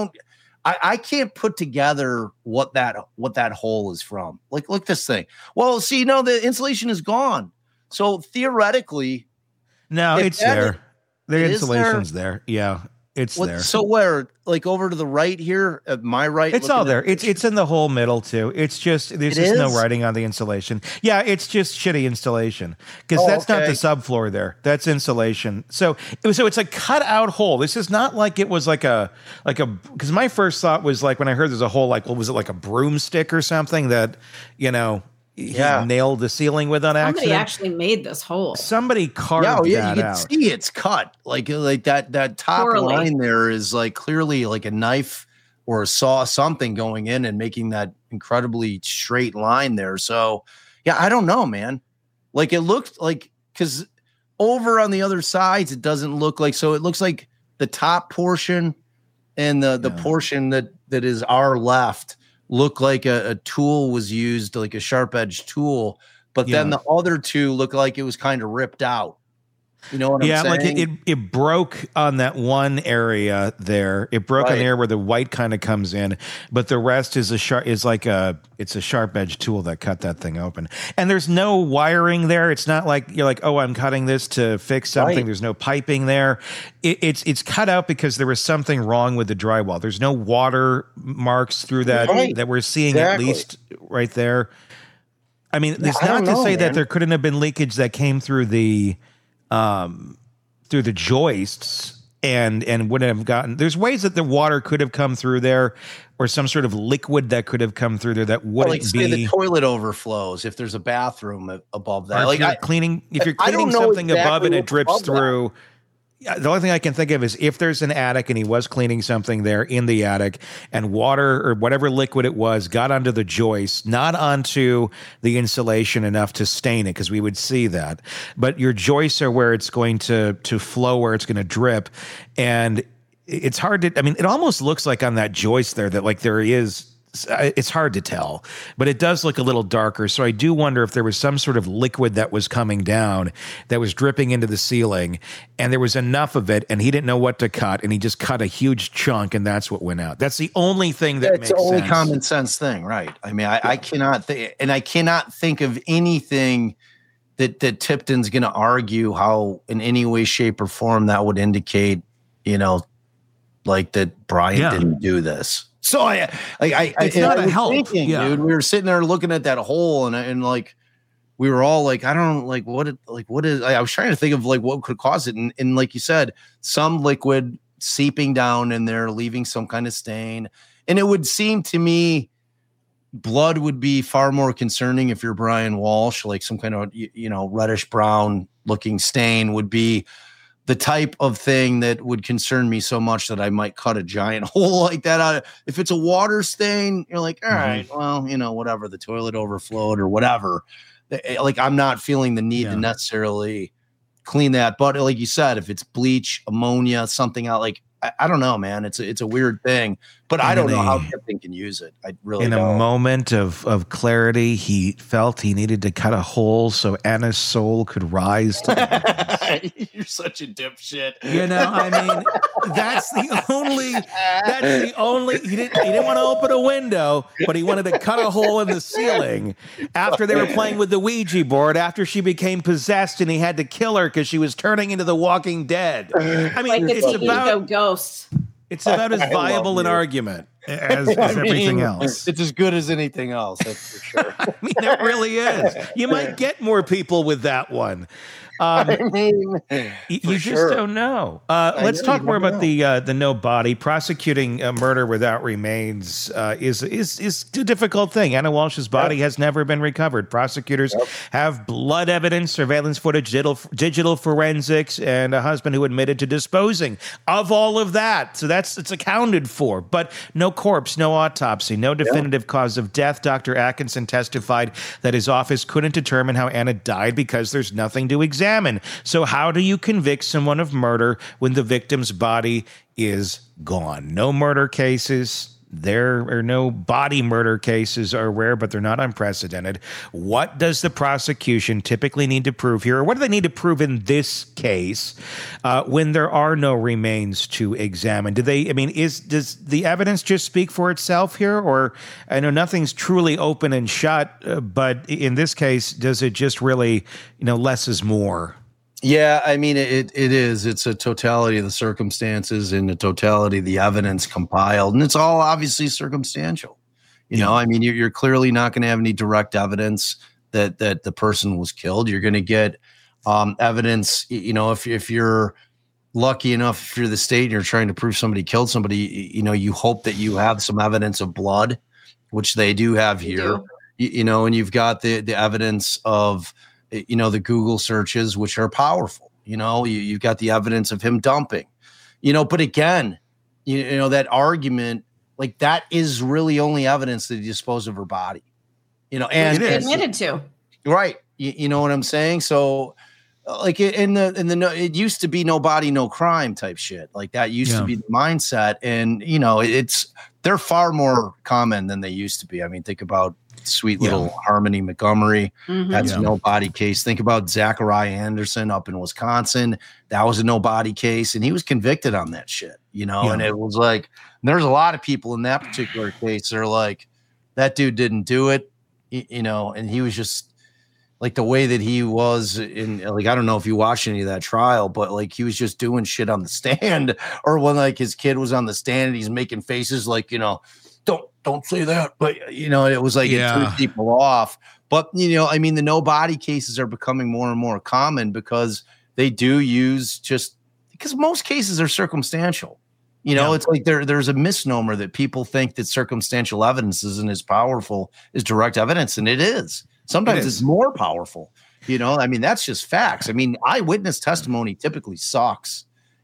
I can't put together what that hole is from. Like, look this thing. Well, see, the insulation is gone. So theoretically, no, it's there. The insulation's there. Yeah. It's there. So where, like over to the right here, at my right? It's all there. It's in the whole middle too. It's just, there's just no writing on the insulation. Yeah, it's just shitty installation because that's not the subfloor there. That's insulation. So it's a cut out hole. This is not like it was like a, because my first thought was like when I heard there's a hole, like, what was it, like a broomstick or something that, he nailed the ceiling with on accident. Somebody actually made this hole. Somebody carved that out. You can see it's cut. Like that top line there is like clearly like a knife or a saw, something going in and making that incredibly straight line there. So yeah, I don't know, man. Like it looked like, because over on the other sides, it doesn't look like, so it looks like the top portion and the portion that is our left look like a tool was used, like a sharp edge tool, but then the other two look like it was kind of ripped out. You know what I'm saying? Like it broke on that one area there. It broke on the area where the white kind of comes in, but the rest is it's a sharp edge tool that cut that thing open. And there's no wiring there. It's not like you're like, oh, I'm cutting this to fix something. There's no piping there. It's cut out because there was something wrong with the drywall. There's no water marks through that that we're seeing at least right there. I mean, it's not to say that there couldn't have been leakage that came through the joists and wouldn't have gotten, there's ways that the water could have come through there or some sort of liquid that could have come through there that wouldn't be the toilet overflows if there's a bathroom above that. If you're cleaning something above and it drips through. The only thing I can think of is if there's an attic and he was cleaning something there in the attic and water or whatever liquid it was got onto the joist, not onto the insulation enough to stain it, because we would see that. But your joists are where it's going to flow, where it's going to drip. And it's hard to, I mean, it almost looks like on that joist there that like there is, it's hard to tell, but it does look a little darker. So I do wonder if there was some sort of liquid that was coming down that was dripping into the ceiling and there was enough of it and he didn't know what to cut and he just cut a huge chunk and that's what went out. That's the only thing that makes sense. It's the only common sense thing, right? I mean, I cannot I cannot think of anything that Tipton's going to argue how in any way, shape or form that would indicate, like that Brian didn't do this. So it's not a help, dude. We were sitting there looking at that hole, and like we were all like, I don't like what is. I was trying to think of like what could cause it, and like you said, some liquid seeping down in there, leaving some kind of stain. And it would seem to me, blood would be far more concerning if you're Brian Walsh, like some kind of reddish brown looking stain would be the type of thing that would concern me so much that I might cut a giant hole like that out. If it's a water stain, you're like, all right, well, whatever, the toilet overflowed or whatever. Like, I'm not feeling the need to necessarily clean that. But like you said, if it's bleach, ammonia, something out, like, I don't know, man. It's a weird thing. But I don't know how Tipton can use it. I really don't. In a moment of clarity, he felt he needed to cut a hole so Anna's soul could rise to the You're such a dipshit. You know, I mean, that's the only he didn't want to open a window, but he wanted to cut a hole in the ceiling after they were playing with the Ouija board, after she became possessed and he had to kill her because she was turning into the Walking Dead. I mean, like it's about ghosts. It's about as viable an argument as everything else. It's as good as anything else, that's for sure. I mean, it really is. You might get more people with that one. You just don't know. Let's talk more about the no body. Prosecuting murder without remains is a difficult thing. Anna Walsh's body has never been recovered. Prosecutors have blood evidence, surveillance footage, digital forensics, and a husband who admitted to disposing of all of that. So it's accounted for. But no corpse, no autopsy, no definitive cause of death. Dr. Atkinson testified that his office couldn't determine how Anna died because there's nothing to examine. So how do you convict someone of murder when the victim's body is gone? No murder cases. There are no body murder cases are rare, but they're not unprecedented. What does the prosecution typically need to prove here? Or what do they need to prove in this case when there are no remains to examine? Does the evidence just speak for itself here? Or I know nothing's truly open and shut, but in this case, does it just really, less is more? Yeah, I mean, it is. It's a totality of the circumstances and the totality of the evidence compiled. And it's all obviously circumstantial. You know, I mean, you're clearly not going to have any direct evidence that the person was killed. You're going to get evidence, if you're lucky enough, if you're the state and you're trying to prove somebody killed somebody, you hope that you have some evidence of blood, which they do have here, and you've got the evidence of, the Google searches, which are powerful. You've got the evidence of him dumping, but again, that argument, like that is really only evidence that he disposed of her body, and he admitted to. Right. You know what I'm saying? So like it used to be no body, no crime type shit. Like that used to be the mindset. And, they're far more common than they used to be. I mean, think about sweet little Harmony Montgomery. That's a no body case. Think about Zachariah Anderson up in Wisconsin. That was a no body case. And he was convicted on that shit, and it was like, there's a lot of people in that particular case that are like, that dude didn't do it, and he was just like the way that he was in, like, I don't know if you watched any of that trial, but like he was just doing shit on the stand, or when like his kid was on the stand and he's making faces like, don't say that. But, it was like it threw people off. But, I mean, the no body cases are becoming more and more common because they do use because most cases are circumstantial. It's like there's a misnomer that people think that circumstantial evidence isn't as powerful as direct evidence. And it is. Sometimes it's more powerful. I mean, that's just facts. I mean, eyewitness testimony typically sucks,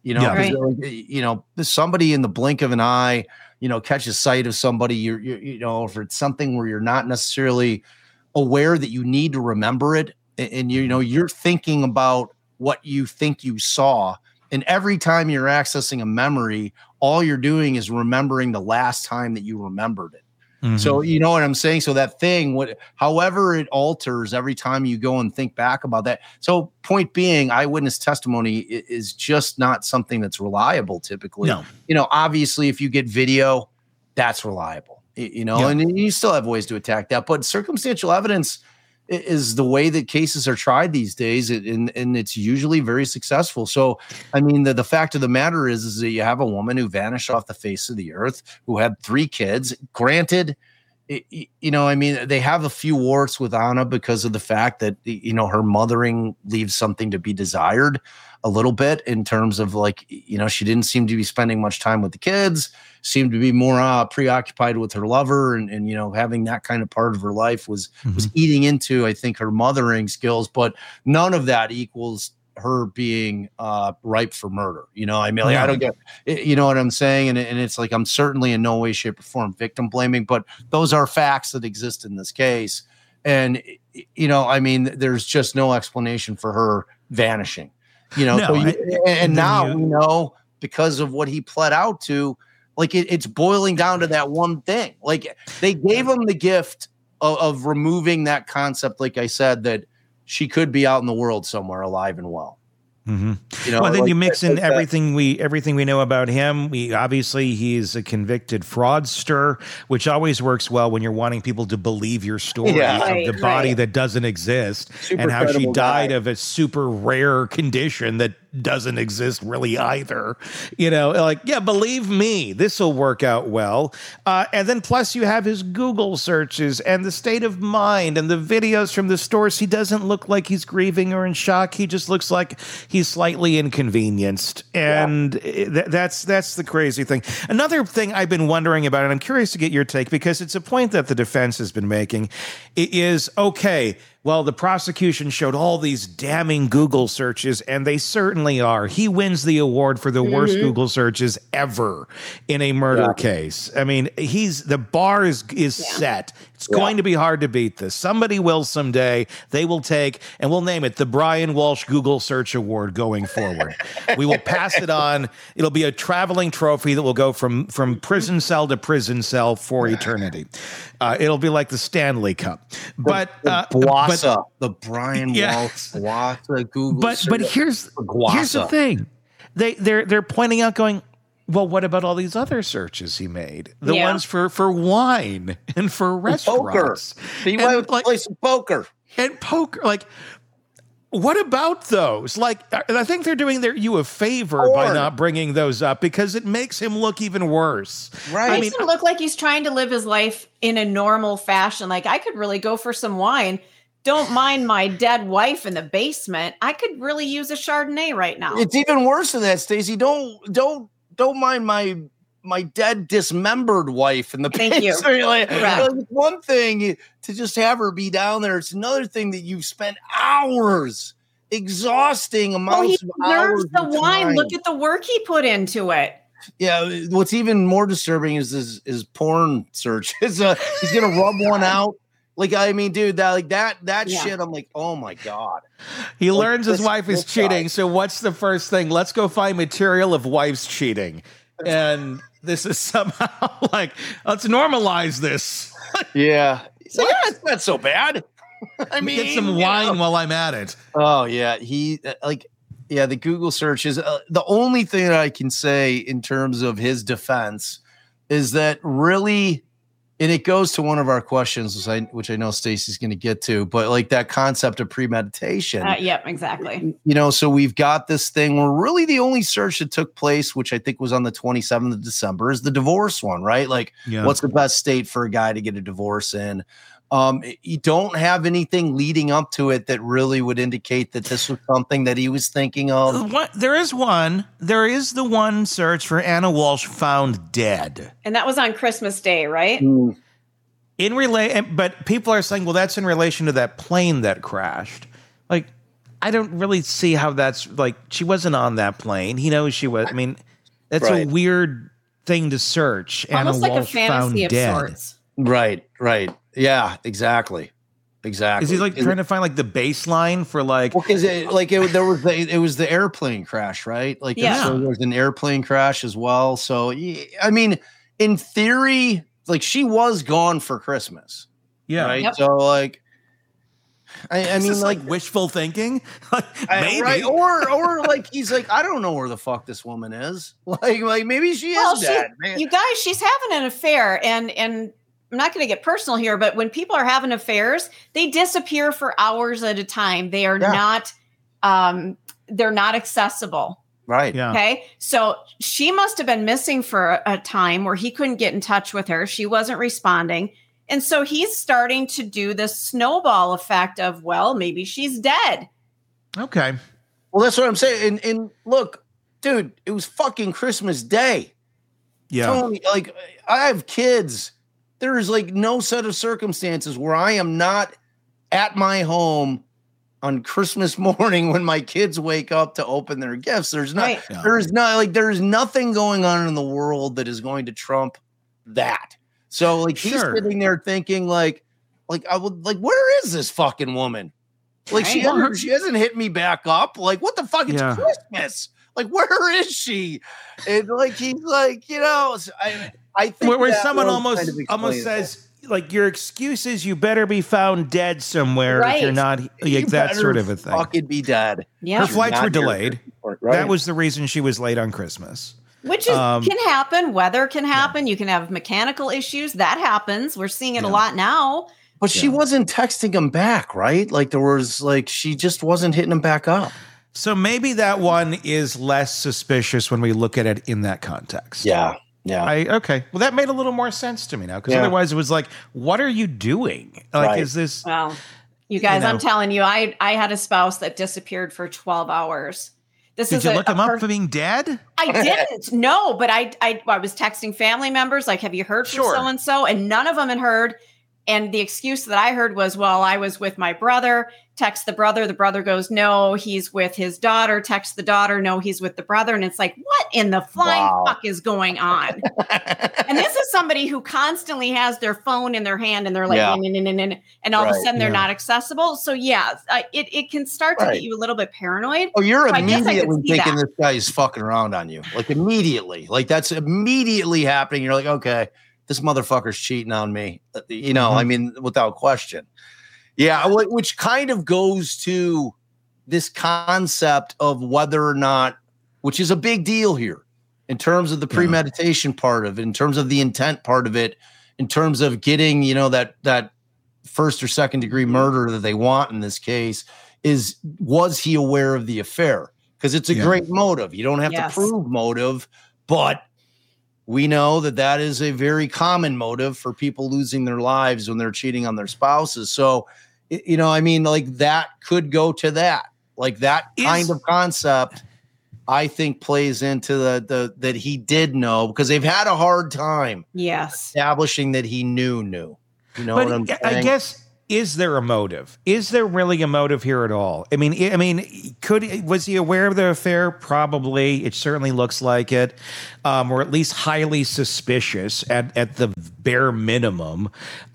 somebody in the blink of an eye, catches sight of somebody, if it's something where you're not necessarily aware that you need to remember it. And, you're thinking about what you think you saw. And every time you're accessing a memory, all you're doing is remembering the last time that you remembered it. Mm-hmm. So, you know what I'm saying? So that thing, however it alters every time you go and think back about that. So point being, eyewitness testimony is just not something that's reliable typically. No. Obviously if you get video, that's reliable, and you still have ways to attack that. But circumstantial evidence is the way that cases are tried these days, and it's usually very successful. So, I mean, the fact of the matter is that you have a woman who vanished off the face of the earth, who had 3 kids. Granted, they have a few warts with Anna because of the fact that, her mothering leaves something to be desired a little bit in terms of like, she didn't seem to be spending much time with the kids, seemed to be more preoccupied with her lover and having that kind of part of her life was eating into, I think, her mothering skills, but none of that equals her being ripe for murder. I mean, like, I don't get, you know what I'm saying? And it's like, I'm certainly in no way, shape or form victim blaming, but those are facts that exist in this case. And, I mean, there's just no explanation for her vanishing, now we know because of what he pled out to, Like it's boiling down to that one thing. Like they gave him the gift of removing that concept. Like I said, that she could be out in the world somewhere alive and well. Mm-hmm. You know, well, then like, you mix in like everything we know about him. He's a convicted fraudster, which always works well when you're wanting people to believe your story of the body that doesn't exist, and how she died of a super rare condition that doesn't exist really either. You know, like, yeah, believe me, this will work out well. And then plus you have his Google searches and the state of mind and the videos from the stores. He doesn't look like he's grieving or in shock. He just looks like he's slightly inconvenienced. And that's the crazy thing. Another thing I've been wondering about, and I'm curious to get your take, because it's a point that the defense has been making, is, okay, well, the prosecution showed all these damning Google searches, and they certainly are. He wins the award for the worst Google searches ever in a murder case. I mean, the bar is set. It's going to be hard to beat this. Somebody will someday. They will take, and we'll name it the Brian Walsh Google Search Award going forward. We will pass it on. It'll be a traveling trophy that will go from prison cell to prison cell for eternity. It'll be like the Stanley Cup. The Brian Walsh Blasa Google Search. But here's the thing. They're pointing out, going, well, what about all these other searches he made? The ones for wine and for restaurants. Poker. He went to play some poker. And poker. Like, what about those? Like, I think they're doing you a favor by not bringing those up, because it makes him look even worse. Right. It makes him look like he's trying to live his life in a normal fashion. Like, I could really go for some wine. Don't mind my dead wife in the basement. I could really use a Chardonnay right now. It's even worse than that, Stacey. Don't mind my dead dismembered wife in the basement. You. Like, it's one thing to just have her be down there. It's another thing that you've spent hours, exhausting amounts of hours. He deserves the wine. Look at the work he put into it. Yeah, what's even more disturbing is his porn search. He's gonna rub one out. Like, I mean, dude, that shit, I'm like, oh my God. He learns his wife is cheating. So what's the first thing? Let's go find material of wife's cheating. And this is somehow like, let's normalize this. Yeah. So yeah, it's not so bad. I mean, get some wine while I'm at it. Oh yeah. The Google search is the only thing that I can say in terms of his defense is that really, and it goes to one of our questions, which I know Stacey's going to get to, but like that concept of premeditation. Yep, exactly. You know, so we've got this thing where really the only search that took place, which I think was on the 27th of December, is the divorce one, right? Like, what's the best state for a guy to get a divorce in? You don't have anything leading up to it that really would indicate that this was something that he was thinking of. There is one. There is the one search for Anna Walsh found dead. And that was on Christmas Day, right? But people are saying, well, that's in relation to that plane that crashed. Like, I don't really see how that's, like, she wasn't on that plane. He knows she was. I mean, that's a weird thing to search. Almost Anna like Walsh a fantasy of dead. sorts. Right. Yeah, exactly. Is he like trying to find like the baseline for like? Well, because it was the airplane crash, right? Like, there was an airplane crash as well. So I mean, in theory, like she was gone for Christmas. Yeah. Right. Yep. So like, I mean, like wishful thinking, maybe, right? Or like he's like, I don't know where the fuck this woman is. Like maybe she is dead. Man. You guys, she's having an affair, and I'm not going to get personal here, but when people are having affairs, they disappear for hours at a time. They are not, they're not accessible. Right. Yeah. Okay. So she must have been missing for a time where he couldn't get in touch with her. She wasn't responding. And so he's starting to do the snowball effect of, well, maybe she's dead. Okay. Well, that's what I'm saying. And look, dude, it was fucking Christmas Day. Yeah. Tony, like, I have kids. There is like no set of circumstances where I am not at my home on Christmas morning when my kids wake up to open their gifts. There's there's nothing going on in the world that is going to trump that. So like he's sitting there thinking like I would like, where is this fucking woman? Like she hasn't hit me back up. Like, what the fuck? It's Christmas. Like, where is she? And like, he's like, I think where someone almost says, like, your excuse is you better be found dead somewhere if you're not, like, that sort of a thing. Fucking be dead. Yeah. Her flights were delayed. Right. That was the reason she was late on Christmas. Which can happen. Weather can happen. You can have mechanical issues. That happens. We're seeing it a lot now. But she wasn't texting him back, right? Like, there was, like, she just wasn't hitting him back up. So maybe that one is less suspicious when we look at it in that context. Yeah. Okay. Well, that made a little more sense to me now, because otherwise it was like, what are you doing? Like, is this? Well, you guys, I'm telling you, I had a spouse that disappeared for 12 hours. Did you look him up for being dead? I didn't. No, but I was texting family members, like, have you heard from so-and-so? And none of them had heard. And the excuse that I heard was, well, I was with my brother. Text the brother. The brother goes, no, he's with his daughter. Text the daughter. No, he's with the brother. And it's like, what in the flying fuck is going on? And this is somebody who constantly has their phone in their hand and they're like, and all of a sudden they're not accessible. So it can start to get you a little bit paranoid. Oh, you're immediately thinking this guy is fucking around on you. Like, immediately. Like, that's immediately happening. You're like, okay, this motherfucker's cheating on me. I mean, without question. Yeah, which kind of goes to this concept of whether or not, which is a big deal here in terms of the premeditation part of it, in terms of the intent part of it, in terms of getting, that first or second degree murder that they want in this case, was he aware of the affair? Because it's a great motive. You don't have to prove motive, but we know that is a very common motive for people losing their lives when they're cheating on their spouses. So, like, that could go to that. Like, that kind of concept, I think, plays into the that he did know, because they've had a hard time establishing that he knew. You know what I'm saying? I guess, is there a motive? Is there really a motive here at all? I mean, was he aware of the affair? Probably. It certainly looks like it, or at least highly suspicious at the bare minimum.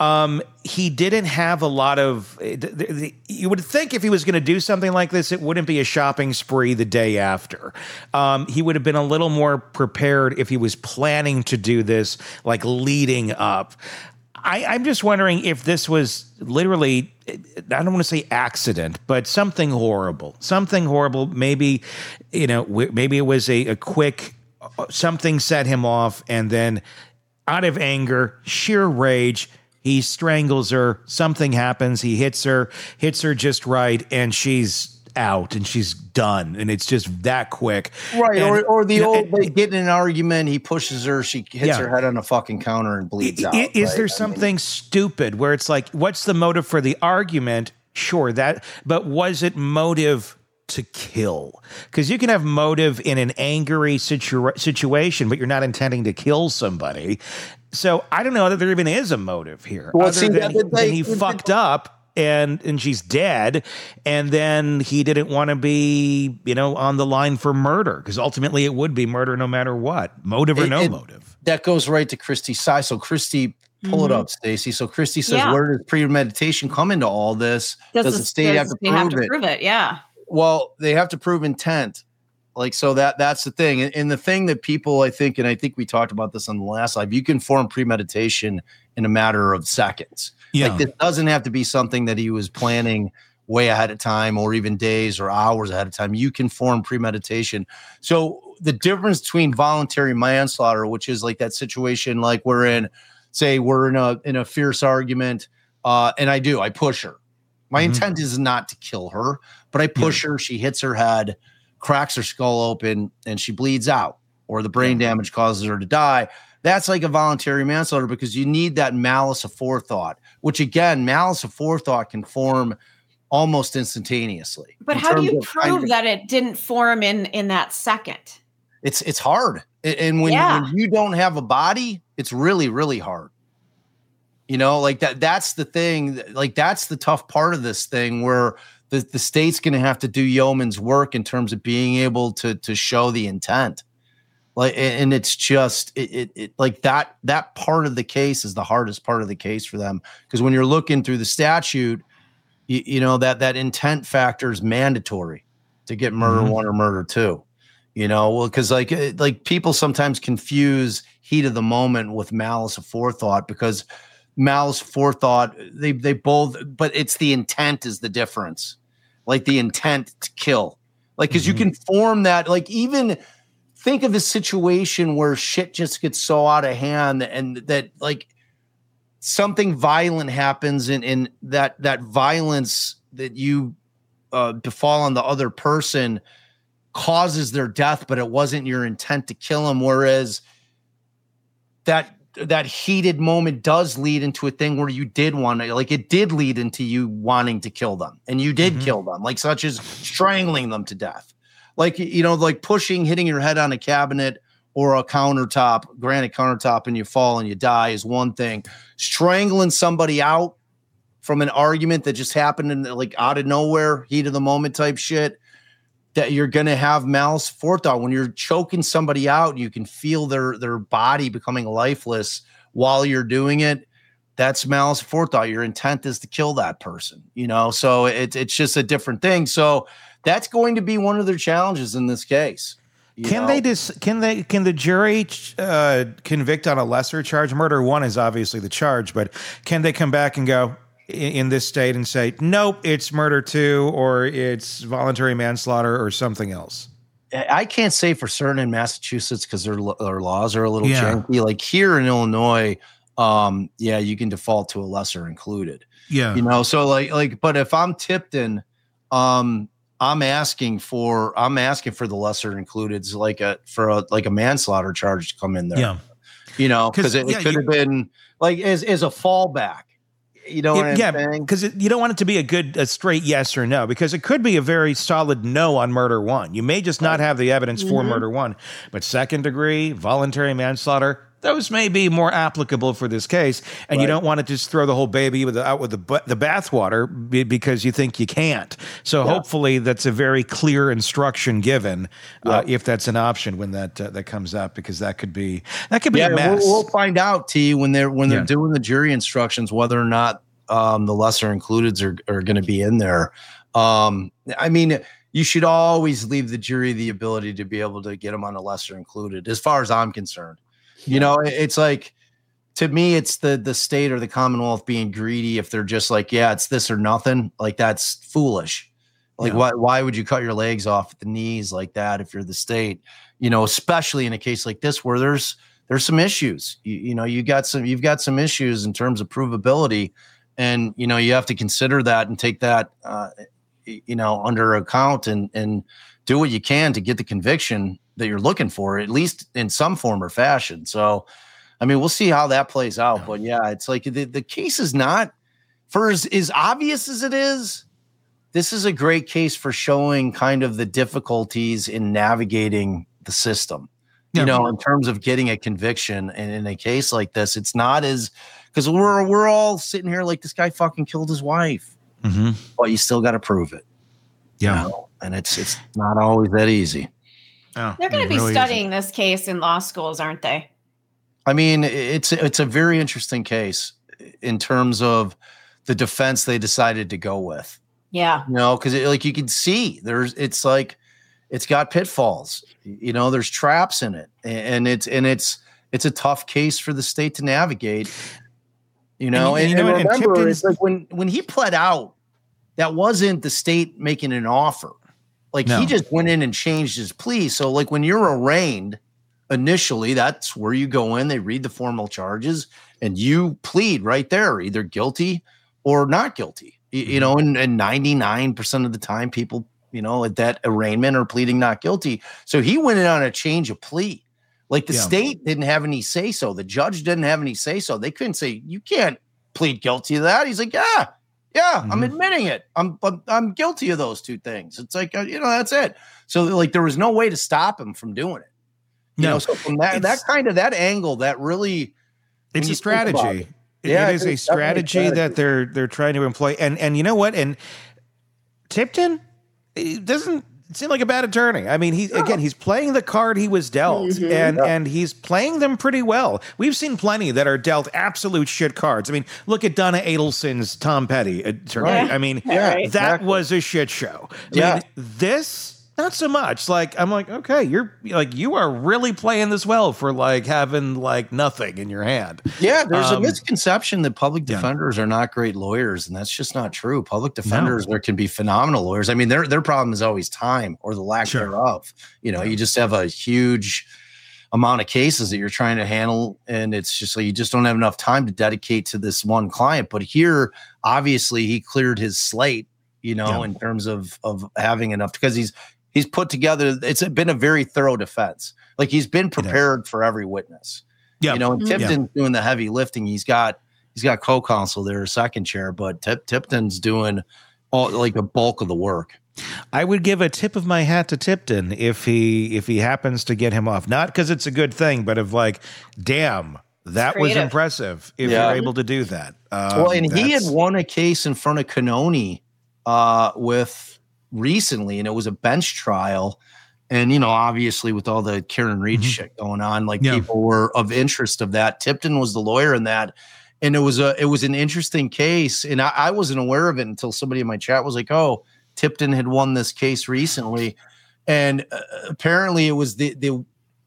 He didn't have a lot of. You would think if he was going to do something like this, it wouldn't be a shopping spree the day after. He would have been a little more prepared if he was planning to do this, like, leading up. I'm just wondering if this was literally, I don't want to say accident, but something horrible. Maybe, maybe it was a quick, something set him off, and then out of anger, sheer rage, he strangles her. Something happens. He hits her just right, and she's out and she's done, and it's just that quick, right? And, or they get in an argument, he pushes her, she hits her head on a fucking counter and bleeds out. Is there something stupid where it's like, what's the motive for the argument? Sure, but was it motive to kill? Because you can have motive in an angry situation, but you're not intending to kill somebody. So I don't know that there even is a motive here, other than he fucked up. And she's dead, and then he didn't want to be, on the line for murder, because ultimately it would be murder no matter what, motive or no motive. That goes right to Christy's side. So Christy, pull it up, Stacey. So Christy says, where does premeditation come into all this? Does the state have to prove it? Yeah. Well, they have to prove intent. Like, so that's the thing. And the thing that people, I think we talked about this on the last live, you can form premeditation in a matter of seconds. Yeah. Like, this doesn't have to be something that he was planning way ahead of time, or even days or hours ahead of time. You can form premeditation. So the difference between voluntary manslaughter, which is like that situation, like we're in a fierce argument, and I push her. My intent is not to kill her, but I push her. She hits her head, cracks her skull open, and she bleeds out, or the brain damage causes her to die. That's like a voluntary manslaughter, because you need that malice aforethought, which, again, malice aforethought can form almost instantaneously. But how do you prove that it didn't form in that second? It's hard. And when you don't have a body, it's really, really hard. Like that's the thing. Like, that's the tough part of this thing, where the state's going to have to do yeoman's work in terms of being able to show the intent. Like, and it's just like that part of the case is the hardest part of the case for them, because when you're looking through the statute, that intent factor is mandatory to get murder one or murder two. You know, well, because like people sometimes confuse heat of the moment with malice aforethought, because malice aforethought, they both, but it's the intent is the difference. Like the intent to kill, like, because you can form that. Like, even think of a situation where shit just gets so out of hand, and that like something violent happens, in that violence that you befall on the other person causes their death, but it wasn't your intent to kill them. Whereas that heated moment does lead into a thing where you did want to, like, it did lead into you wanting to kill them, and you did kill them, like, such as strangling them to death. Like, you know, like hitting your head on a cabinet or a granite countertop, and you fall and you die is one thing. Strangling somebody out from an argument that just happened in, like, out of nowhere, heat of the moment type shit, that you're going to have malice aforethought. When you're choking somebody out, you can feel their body becoming lifeless while you're doing it. That's malice aforethought. Your intent is to kill that person, you know? So it's just a different thing. So that's going to be one of their challenges in this case. Can the jury convict on a lesser charge? Murder one is obviously the charge, but can they come back and go, in this state, and say, nope, it's murder two, or it's voluntary manslaughter, or something else? I can't say for certain in Massachusetts, because their laws are a little janky. Like here in Illinois, you can default to a lesser included. Yeah, you know, so like, but if I'm Tipton, I'm asking for the lesser included, like a manslaughter charge to come in there. Yeah, you know, because it could have been like as a fallback. You know what I'm saying? Because you don't want it to be a straight yes or no, because it could be a very solid no on murder one. You may just not have the evidence for murder one, but second degree, voluntary manslaughter, those may be more applicable for this case. And you don't want to just throw the whole baby out with the bathwater because you think you can't. So hopefully that's a very clear instruction given if that's an option when that comes up, because that could be a mess. We'll find out, T, when they're doing the jury instructions, whether or not the lesser includeds are going to be in there. I mean, you should always leave the jury the ability to be able to get them on a lesser included, as far as I'm concerned. You know, it's like, to me, it's the state or the Commonwealth being greedy. If they're just like, it's this or nothing, like, that's foolish. Like, why would you cut your legs off at the knees like that if you're the state? You know, especially in a case like this where there's some issues. You know, you've got some issues in terms of provability, and you know, you have to consider that and take that under account and do what you can to get the conviction that you're looking for, at least in some form or fashion. So, I mean, we'll see how that plays out. But it's like the case is not, for as obvious as it is, this is a great case for showing kind of the difficulties in navigating the system. You know, in terms of getting a conviction, and in a case like this, it's not as, because we're all sitting here like, this guy fucking killed his wife, but you still got to prove it. Yeah, you know? And it's not always that easy. Oh, they're going to be studying this case in law schools, aren't they? I mean, it's a very interesting case in terms of the defense they decided to go with. Yeah, you know, because like you can see it's got pitfalls. You know, there's traps in it, and it's a tough case for the state to navigate. You know, and remember, it's like when he pled out, that wasn't the state making an offer. Like, he just went in and changed his plea. So, like, when you're arraigned initially, that's where you go in. They read the formal charges, and you plead right there, either guilty or not guilty. You know, and 99% of the time, people, you know, at that arraignment are pleading not guilty. So he went in on a change of plea. Like, the state didn't have any say so. The judge didn't have any say so. They couldn't say, you can't plead guilty to that. He's like, I'm admitting it. I'm guilty of those two things. It's like, you know, that's it. So like, there was no way to stop him from doing it. You know, so from that angle, that really, it's a strategy. It is a strategy that they're trying to employ. And you know what? And Tipton, it doesn't seem like a bad attorney. I mean, he's playing the card he was dealt, and he's playing them pretty well. We've seen plenty that are dealt absolute shit cards. I mean, look at Donna Adelson's Tom Petty attorney. I mean, that was a shit show. I mean, this Not so much. Like, I'm like, okay, you are really playing this well for like having like nothing in your hand. Yeah, there's a misconception that public defenders are not great lawyers, and that's just not true. Public defenders, there can be phenomenal lawyers. I mean, their problem is always time or the lack thereof. You know, you just have a huge amount of cases that you're trying to handle, and it's just like you just don't have enough time to dedicate to this one client. But here, obviously, he cleared his slate, you know, in terms of having enough, because he's put together, it's been a very thorough defense. Like, he's been prepared for every witness. Yeah. You know, and Tipton's doing the heavy lifting. He's got co-counsel there, a second chair, but Tipton's doing all like the bulk of the work. I would give a tip of my hat to Tipton if he happens to get him off. Not because it's a good thing, but of like, damn, that was impressive if you're able to do that. Well, and he had won a case in front of Cannoni with recently, and it was a bench trial. And, you know, obviously with all the Karen Reed shit going on, like people were of interest of that. Tipton was the lawyer in that. And it was an interesting case. And I wasn't aware of it until somebody in my chat was like, oh, Tipton had won this case recently. And apparently it was the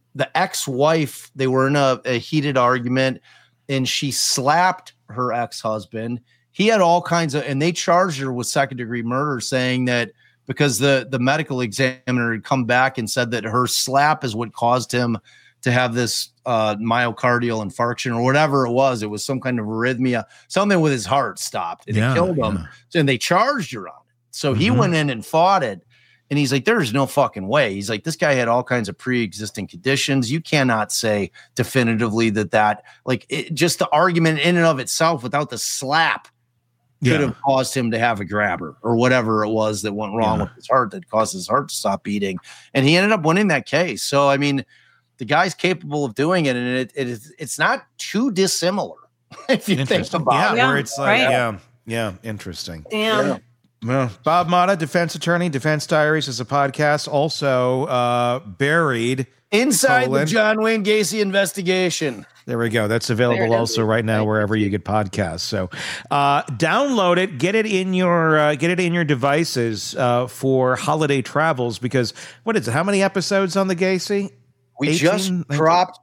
ex-wife. They were in a heated argument, and she slapped her ex-husband. He had all kinds of, and they charged her with second-degree murder, saying that because the medical examiner had come back and said that her slap is what caused him to have this myocardial infarction or whatever it was. It was some kind of arrhythmia, something with his heart stopped, and it killed him. And they charged her on it. So he went in and fought it. And he's like, there's no fucking way. He's like, this guy had all kinds of pre-existing conditions. You cannot say definitively that just the argument in and of itself without the slap could have caused him to have a grabber or whatever it was that went wrong with his heart that caused his heart to stop beating. And he ended up winning that case. So, I mean, the guy's capable of doing it, and it's not too dissimilar if you think about it. Where it's like, interesting. Damn. Well, Bob Motta, defense attorney, Defense Diaries is a podcast. Also buried inside the John Wayne Gacy investigation. There we go. That's available also right now wherever you get podcasts. So download it, get it in your devices for holiday travels. Because what is it? How many episodes on the Gacy? We 18, just dropped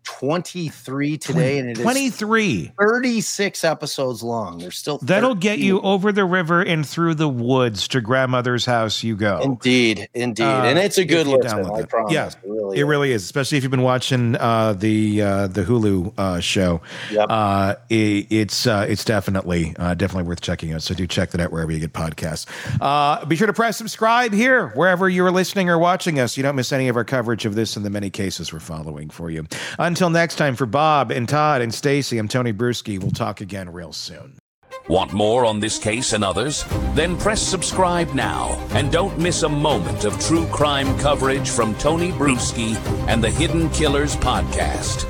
23 today, and it 23. Is 36 episodes long. There's still 13. That'll get you over the river and through the woods to grandmother's house you go. Indeed. And it's a good listen, I promise. Yeah, it really is, especially if you've been watching the Hulu show. Yep. It's definitely worth checking out. So do check that out wherever you get podcasts. Be sure to press subscribe here, wherever you're listening or watching us. You don't miss any of our coverage of this and the many cases we're following for you. Until next time, for Bob and Todd and Stacy, I'm Tony Bruschi. We'll talk again real soon. Want more on this case and others? Then press subscribe now and don't miss a moment of true crime coverage from Tony Bruschi and the Hidden Killers podcast.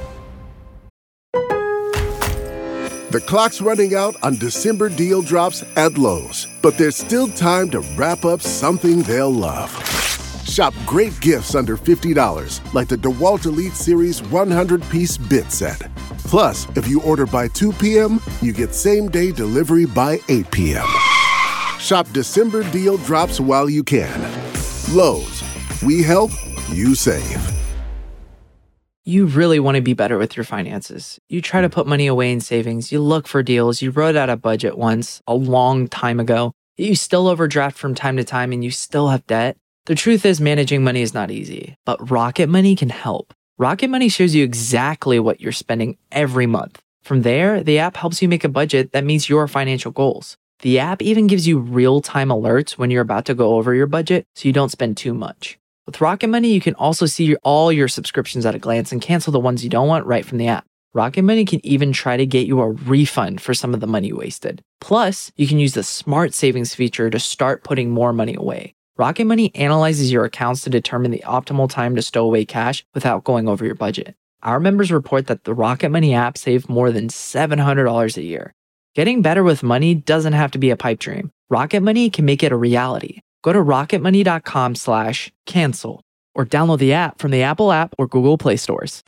The clock's running out on December deal drops at Lowe's, but there's still time to wrap up something they'll love. Shop great gifts under $50, like the DeWalt Elite Series 100-piece bit set. Plus, if you order by 2 p.m., you get same-day delivery by 8 p.m. Shop December deal drops while you can. Lowe's, we help, you save. You really want to be better with your finances. You try to put money away in savings. You look for deals. You wrote out a budget once, a long time ago. You still overdraft from time to time, and you still have debt. The truth is, managing money is not easy, but Rocket Money can help. Rocket Money shows you exactly what you're spending every month. From there, the app helps you make a budget that meets your financial goals. The app even gives you real-time alerts when you're about to go over your budget, so you don't spend too much. With Rocket Money, you can also see all your subscriptions at a glance and cancel the ones you don't want right from the app. Rocket Money can even try to get you a refund for some of the money you wasted. Plus, you can use the Smart Savings feature to start putting more money away. Rocket Money analyzes your accounts to determine the optimal time to stow away cash without going over your budget. Our members report that the Rocket Money app saved more than $700 a year. Getting better with money doesn't have to be a pipe dream. Rocket Money can make it a reality. Go to rocketmoney.com/cancel or download the app from the Apple app or Google Play stores.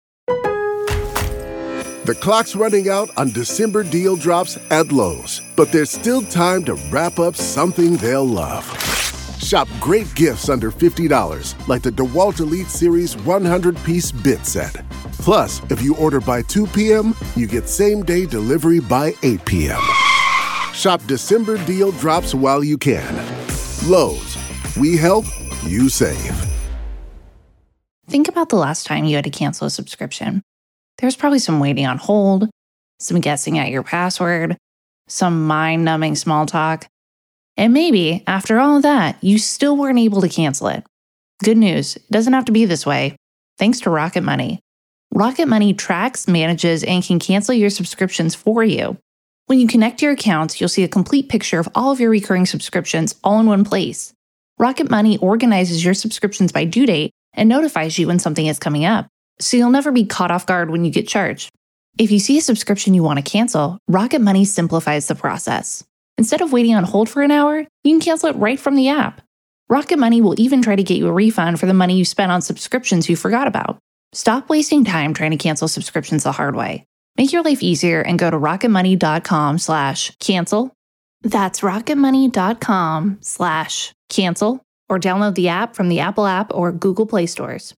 The clock's running out on December deal drops at Lowe's, but there's still time to wrap up something they'll love. Shop great gifts under $50, like the DeWalt Elite Series 100-piece bit set. Plus, if you order by 2 p.m., you get same-day delivery by 8 p.m. Shop December deal drops while you can. Lowe's, we help, you save. Think about the last time you had to cancel a subscription. There's probably some waiting on hold, some guessing at your password, some mind-numbing small talk. And maybe, after all of that, you still weren't able to cancel it. Good news, it doesn't have to be this way. Thanks to Rocket Money. Rocket Money tracks, manages, and can cancel your subscriptions for you. When you connect your accounts, you'll see a complete picture of all of your recurring subscriptions all in one place. Rocket Money organizes your subscriptions by due date and notifies you when something is coming up, so you'll never be caught off guard when you get charged. If you see a subscription you want to cancel, Rocket Money simplifies the process. Instead of waiting on hold for an hour, you can cancel it right from the app. Rocket Money will even try to get you a refund for the money you spent on subscriptions you forgot about. Stop wasting time trying to cancel subscriptions the hard way. Make your life easier and go to rocketmoney.com/cancel. That's rocketmoney.com/cancel, or download the app from the Apple app or Google Play stores.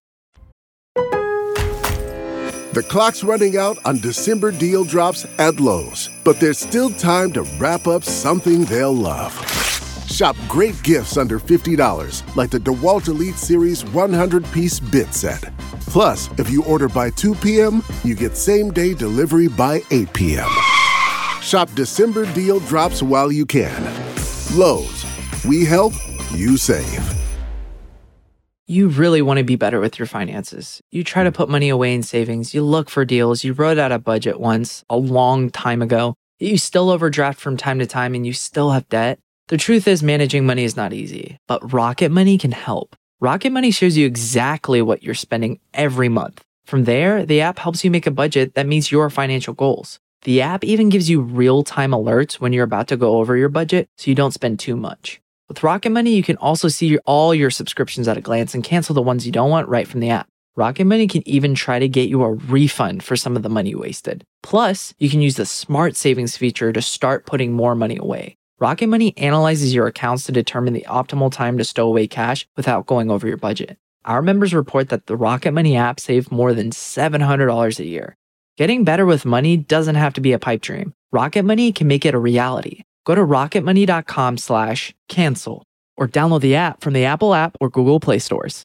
The clock's running out on December deal drops at Lowe's, but there's still time to wrap up something they'll love. Shop great gifts under $50, like the DeWalt Elite Series 100-piece bit set. Plus, if you order by 2 p.m., you get same-day delivery by 8 p.m. Shop December deal drops while you can. Lowe's, we help, you save. You really want to be better with your finances. You try to put money away in savings. You look for deals. You wrote out a budget once, a long time ago. You still overdraft from time to time and you still have debt. The truth is, managing money is not easy, but Rocket Money can help. Rocket Money shows you exactly what you're spending every month. From there, the app helps you make a budget that meets your financial goals. The app even gives you real-time alerts when you're about to go over your budget so you don't spend too much. With Rocket Money, you can also see all your subscriptions at a glance and cancel the ones you don't want right from the app. Rocket Money can even try to get you a refund for some of the money wasted. Plus, you can use the Smart Savings feature to start putting more money away. Rocket Money analyzes your accounts to determine the optimal time to stow away cash without going over your budget. Our members report that the Rocket Money app saved more than $700 a year. Getting better with money doesn't have to be a pipe dream. Rocket Money can make it a reality. Go to rocketmoney.com/cancel or download the app from the Apple app or Google Play stores.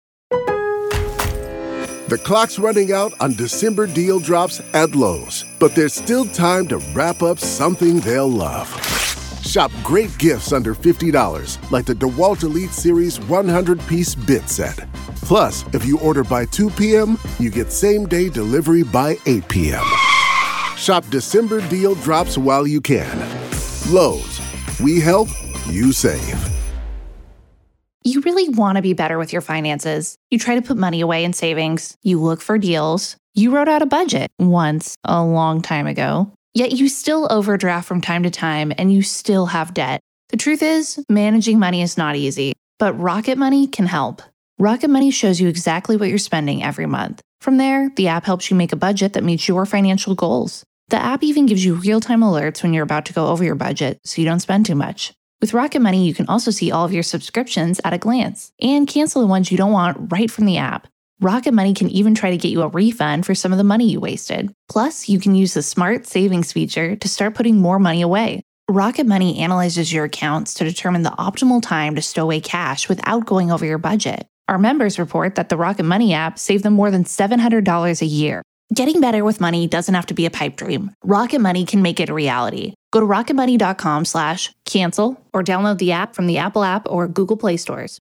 The clock's running out on December deal drops at Lowe's, but there's still time to wrap up something they'll love. Shop great gifts under $50, like the DeWalt Elite Series 100-piece bit set. Plus, if you order by 2 p.m., you get same-day delivery by 8 p.m. Shop December deal drops while you can. Lowe's, we help, you save. You really want to be better with your finances. You try to put money away in savings. You look for deals. You wrote out a budget once, a long time ago. Yet you still overdraft from time to time and you still have debt. The truth is, managing money is not easy, but Rocket Money can help. Rocket Money shows you exactly what you're spending every month. From there, the app helps you make a budget that meets your financial goals. The app even gives you real-time alerts when you're about to go over your budget so you don't spend too much. With Rocket Money, you can also see all of your subscriptions at a glance and cancel the ones you don't want right from the app. Rocket Money can even try to get you a refund for some of the money you wasted. Plus, you can use the Smart Savings feature to start putting more money away. Rocket Money analyzes your accounts to determine the optimal time to stow away cash without going over your budget. Our members report that the Rocket Money app saved them more than $700 a year. Getting better with money doesn't have to be a pipe dream. Rocket Money can make it a reality. Go to rocketmoney.com/cancel or download the app from the Apple app or Google Play stores.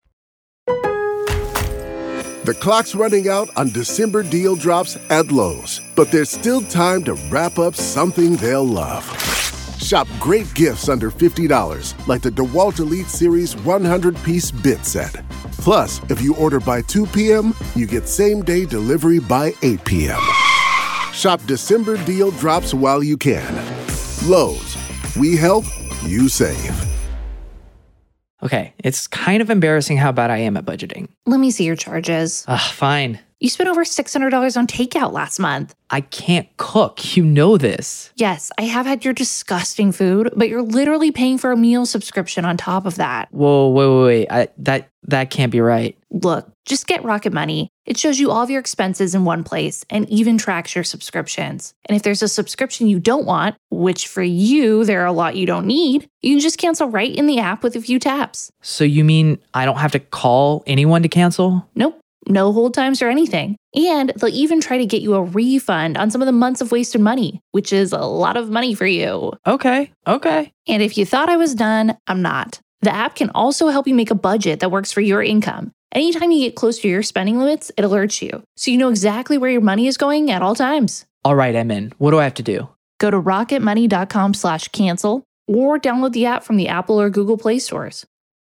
The clock's running out on December deal drops at Lowe's, but there's still time to wrap up something they'll love. Shop great gifts under $50, like the DeWalt Elite Series 100-piece bit set. Plus, if you order by 2 p.m., you get same-day delivery by 8 p.m. Shop December deal drops while you can. Lowe's, we help, you save. Okay, it's kind of embarrassing how bad I am at budgeting. Let me see your charges. Fine. You spent over $600 on takeout last month. I can't cook. You know this. Yes, I have had your disgusting food, but you're literally paying for a meal subscription on top of that. Whoa, wait. That can't be right. Look, just get Rocket Money. It shows you all of your expenses in one place and even tracks your subscriptions. And if there's a subscription you don't want, which for you, there are a lot you don't need, you can just cancel right in the app with a few taps. So you mean I don't have to call anyone to cancel? Nope. No hold times or anything. And they'll even try to get you a refund on some of the months of wasted money, which is a lot of money for you. Okay. And if you thought I was done, I'm not. The app can also help you make a budget that works for your income. Anytime you get close to your spending limits, it alerts you, so you know exactly where your money is going at all times. All right, I'm in. What do I have to do? Go to rocketmoney.com/cancel or download the app from the Apple or Google Play stores.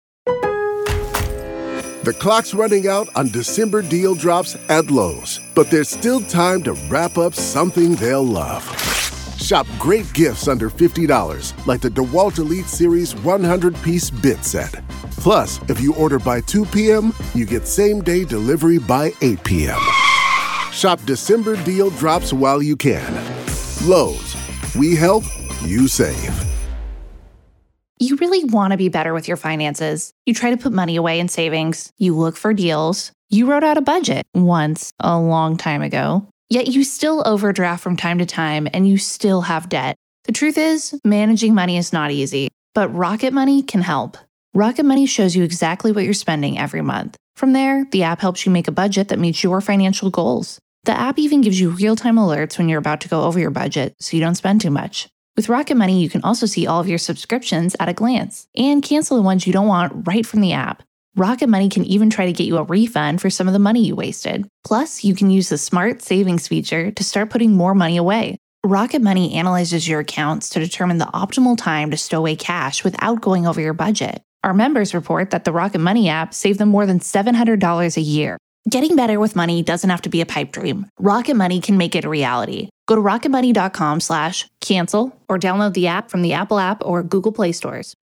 The clock's running out on December deal drops at Lowe's, but there's still time to wrap up something they'll love. Shop great gifts under $50, like the DeWalt Elite Series 100-piece bit set. Plus, if you order by 2 p.m., you get same-day delivery by 8 p.m. Shop December deal drops while you can. Lowe's, we help, you save. You really want to be better with your finances. You try to put money away in savings. You look for deals. You wrote out a budget once, a long time ago. Yet you still overdraft from time to time and you still have debt. The truth is, managing money is not easy, but Rocket Money can help. Rocket Money shows you exactly what you're spending every month. From there, the app helps you make a budget that meets your financial goals. The app even gives you real-time alerts when you're about to go over your budget so you don't spend too much. With Rocket Money, you can also see all of your subscriptions at a glance and cancel the ones you don't want right from the app. Rocket Money can even try to get you a refund for some of the money you wasted. Plus, you can use the Smart Savings feature to start putting more money away. Rocket Money analyzes your accounts to determine the optimal time to stow away cash without going over your budget. Our members report that the Rocket Money app saved them more than $700 a year. Getting better with money doesn't have to be a pipe dream. Rocket Money can make it a reality. Go to rocketmoney.com/cancel or download the app from the Apple app or Google Play stores.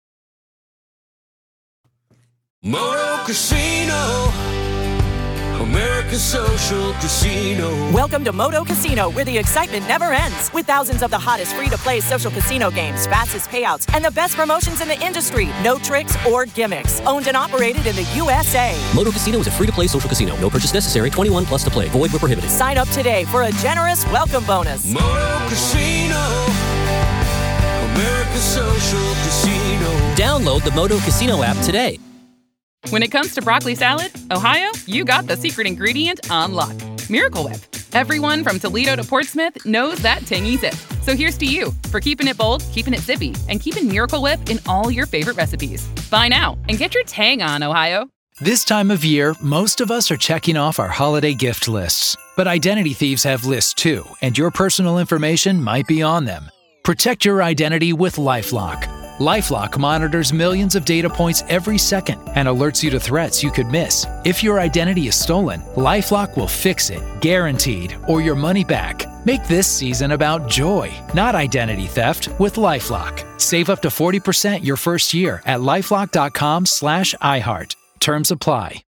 Moto Casino, America's social casino. Welcome to Moto Casino, where the excitement never ends. With thousands of the hottest free-to-play social casino games, fastest payouts, and the best promotions in the industry. No tricks or gimmicks. Owned and operated in the USA. Moto Casino is a free-to-play social casino. No purchase necessary. 21 plus to play. Void where prohibited. Sign up today for a generous welcome bonus. Moto Casino, America's social casino. Download the Moto Casino app today. When it comes to broccoli salad, Ohio, you got the secret ingredient on lock. Miracle Whip. Everyone from Toledo to Portsmouth knows that tangy zip. So here's to you for keeping it bold, keeping it zippy, and keeping Miracle Whip in all your favorite recipes. Buy now and get your tang on, Ohio. This time of year, most of us are checking off our holiday gift lists. But identity thieves have lists too, and your personal information might be on them. Protect your identity with LifeLock. LifeLock monitors millions of data points every second and alerts you to threats you could miss. If your identity is stolen, LifeLock will fix it, guaranteed, or your money back. Make this season about joy, not identity theft, with LifeLock. Save up to 40% your first year at LifeLock.com/iHeart. Terms apply.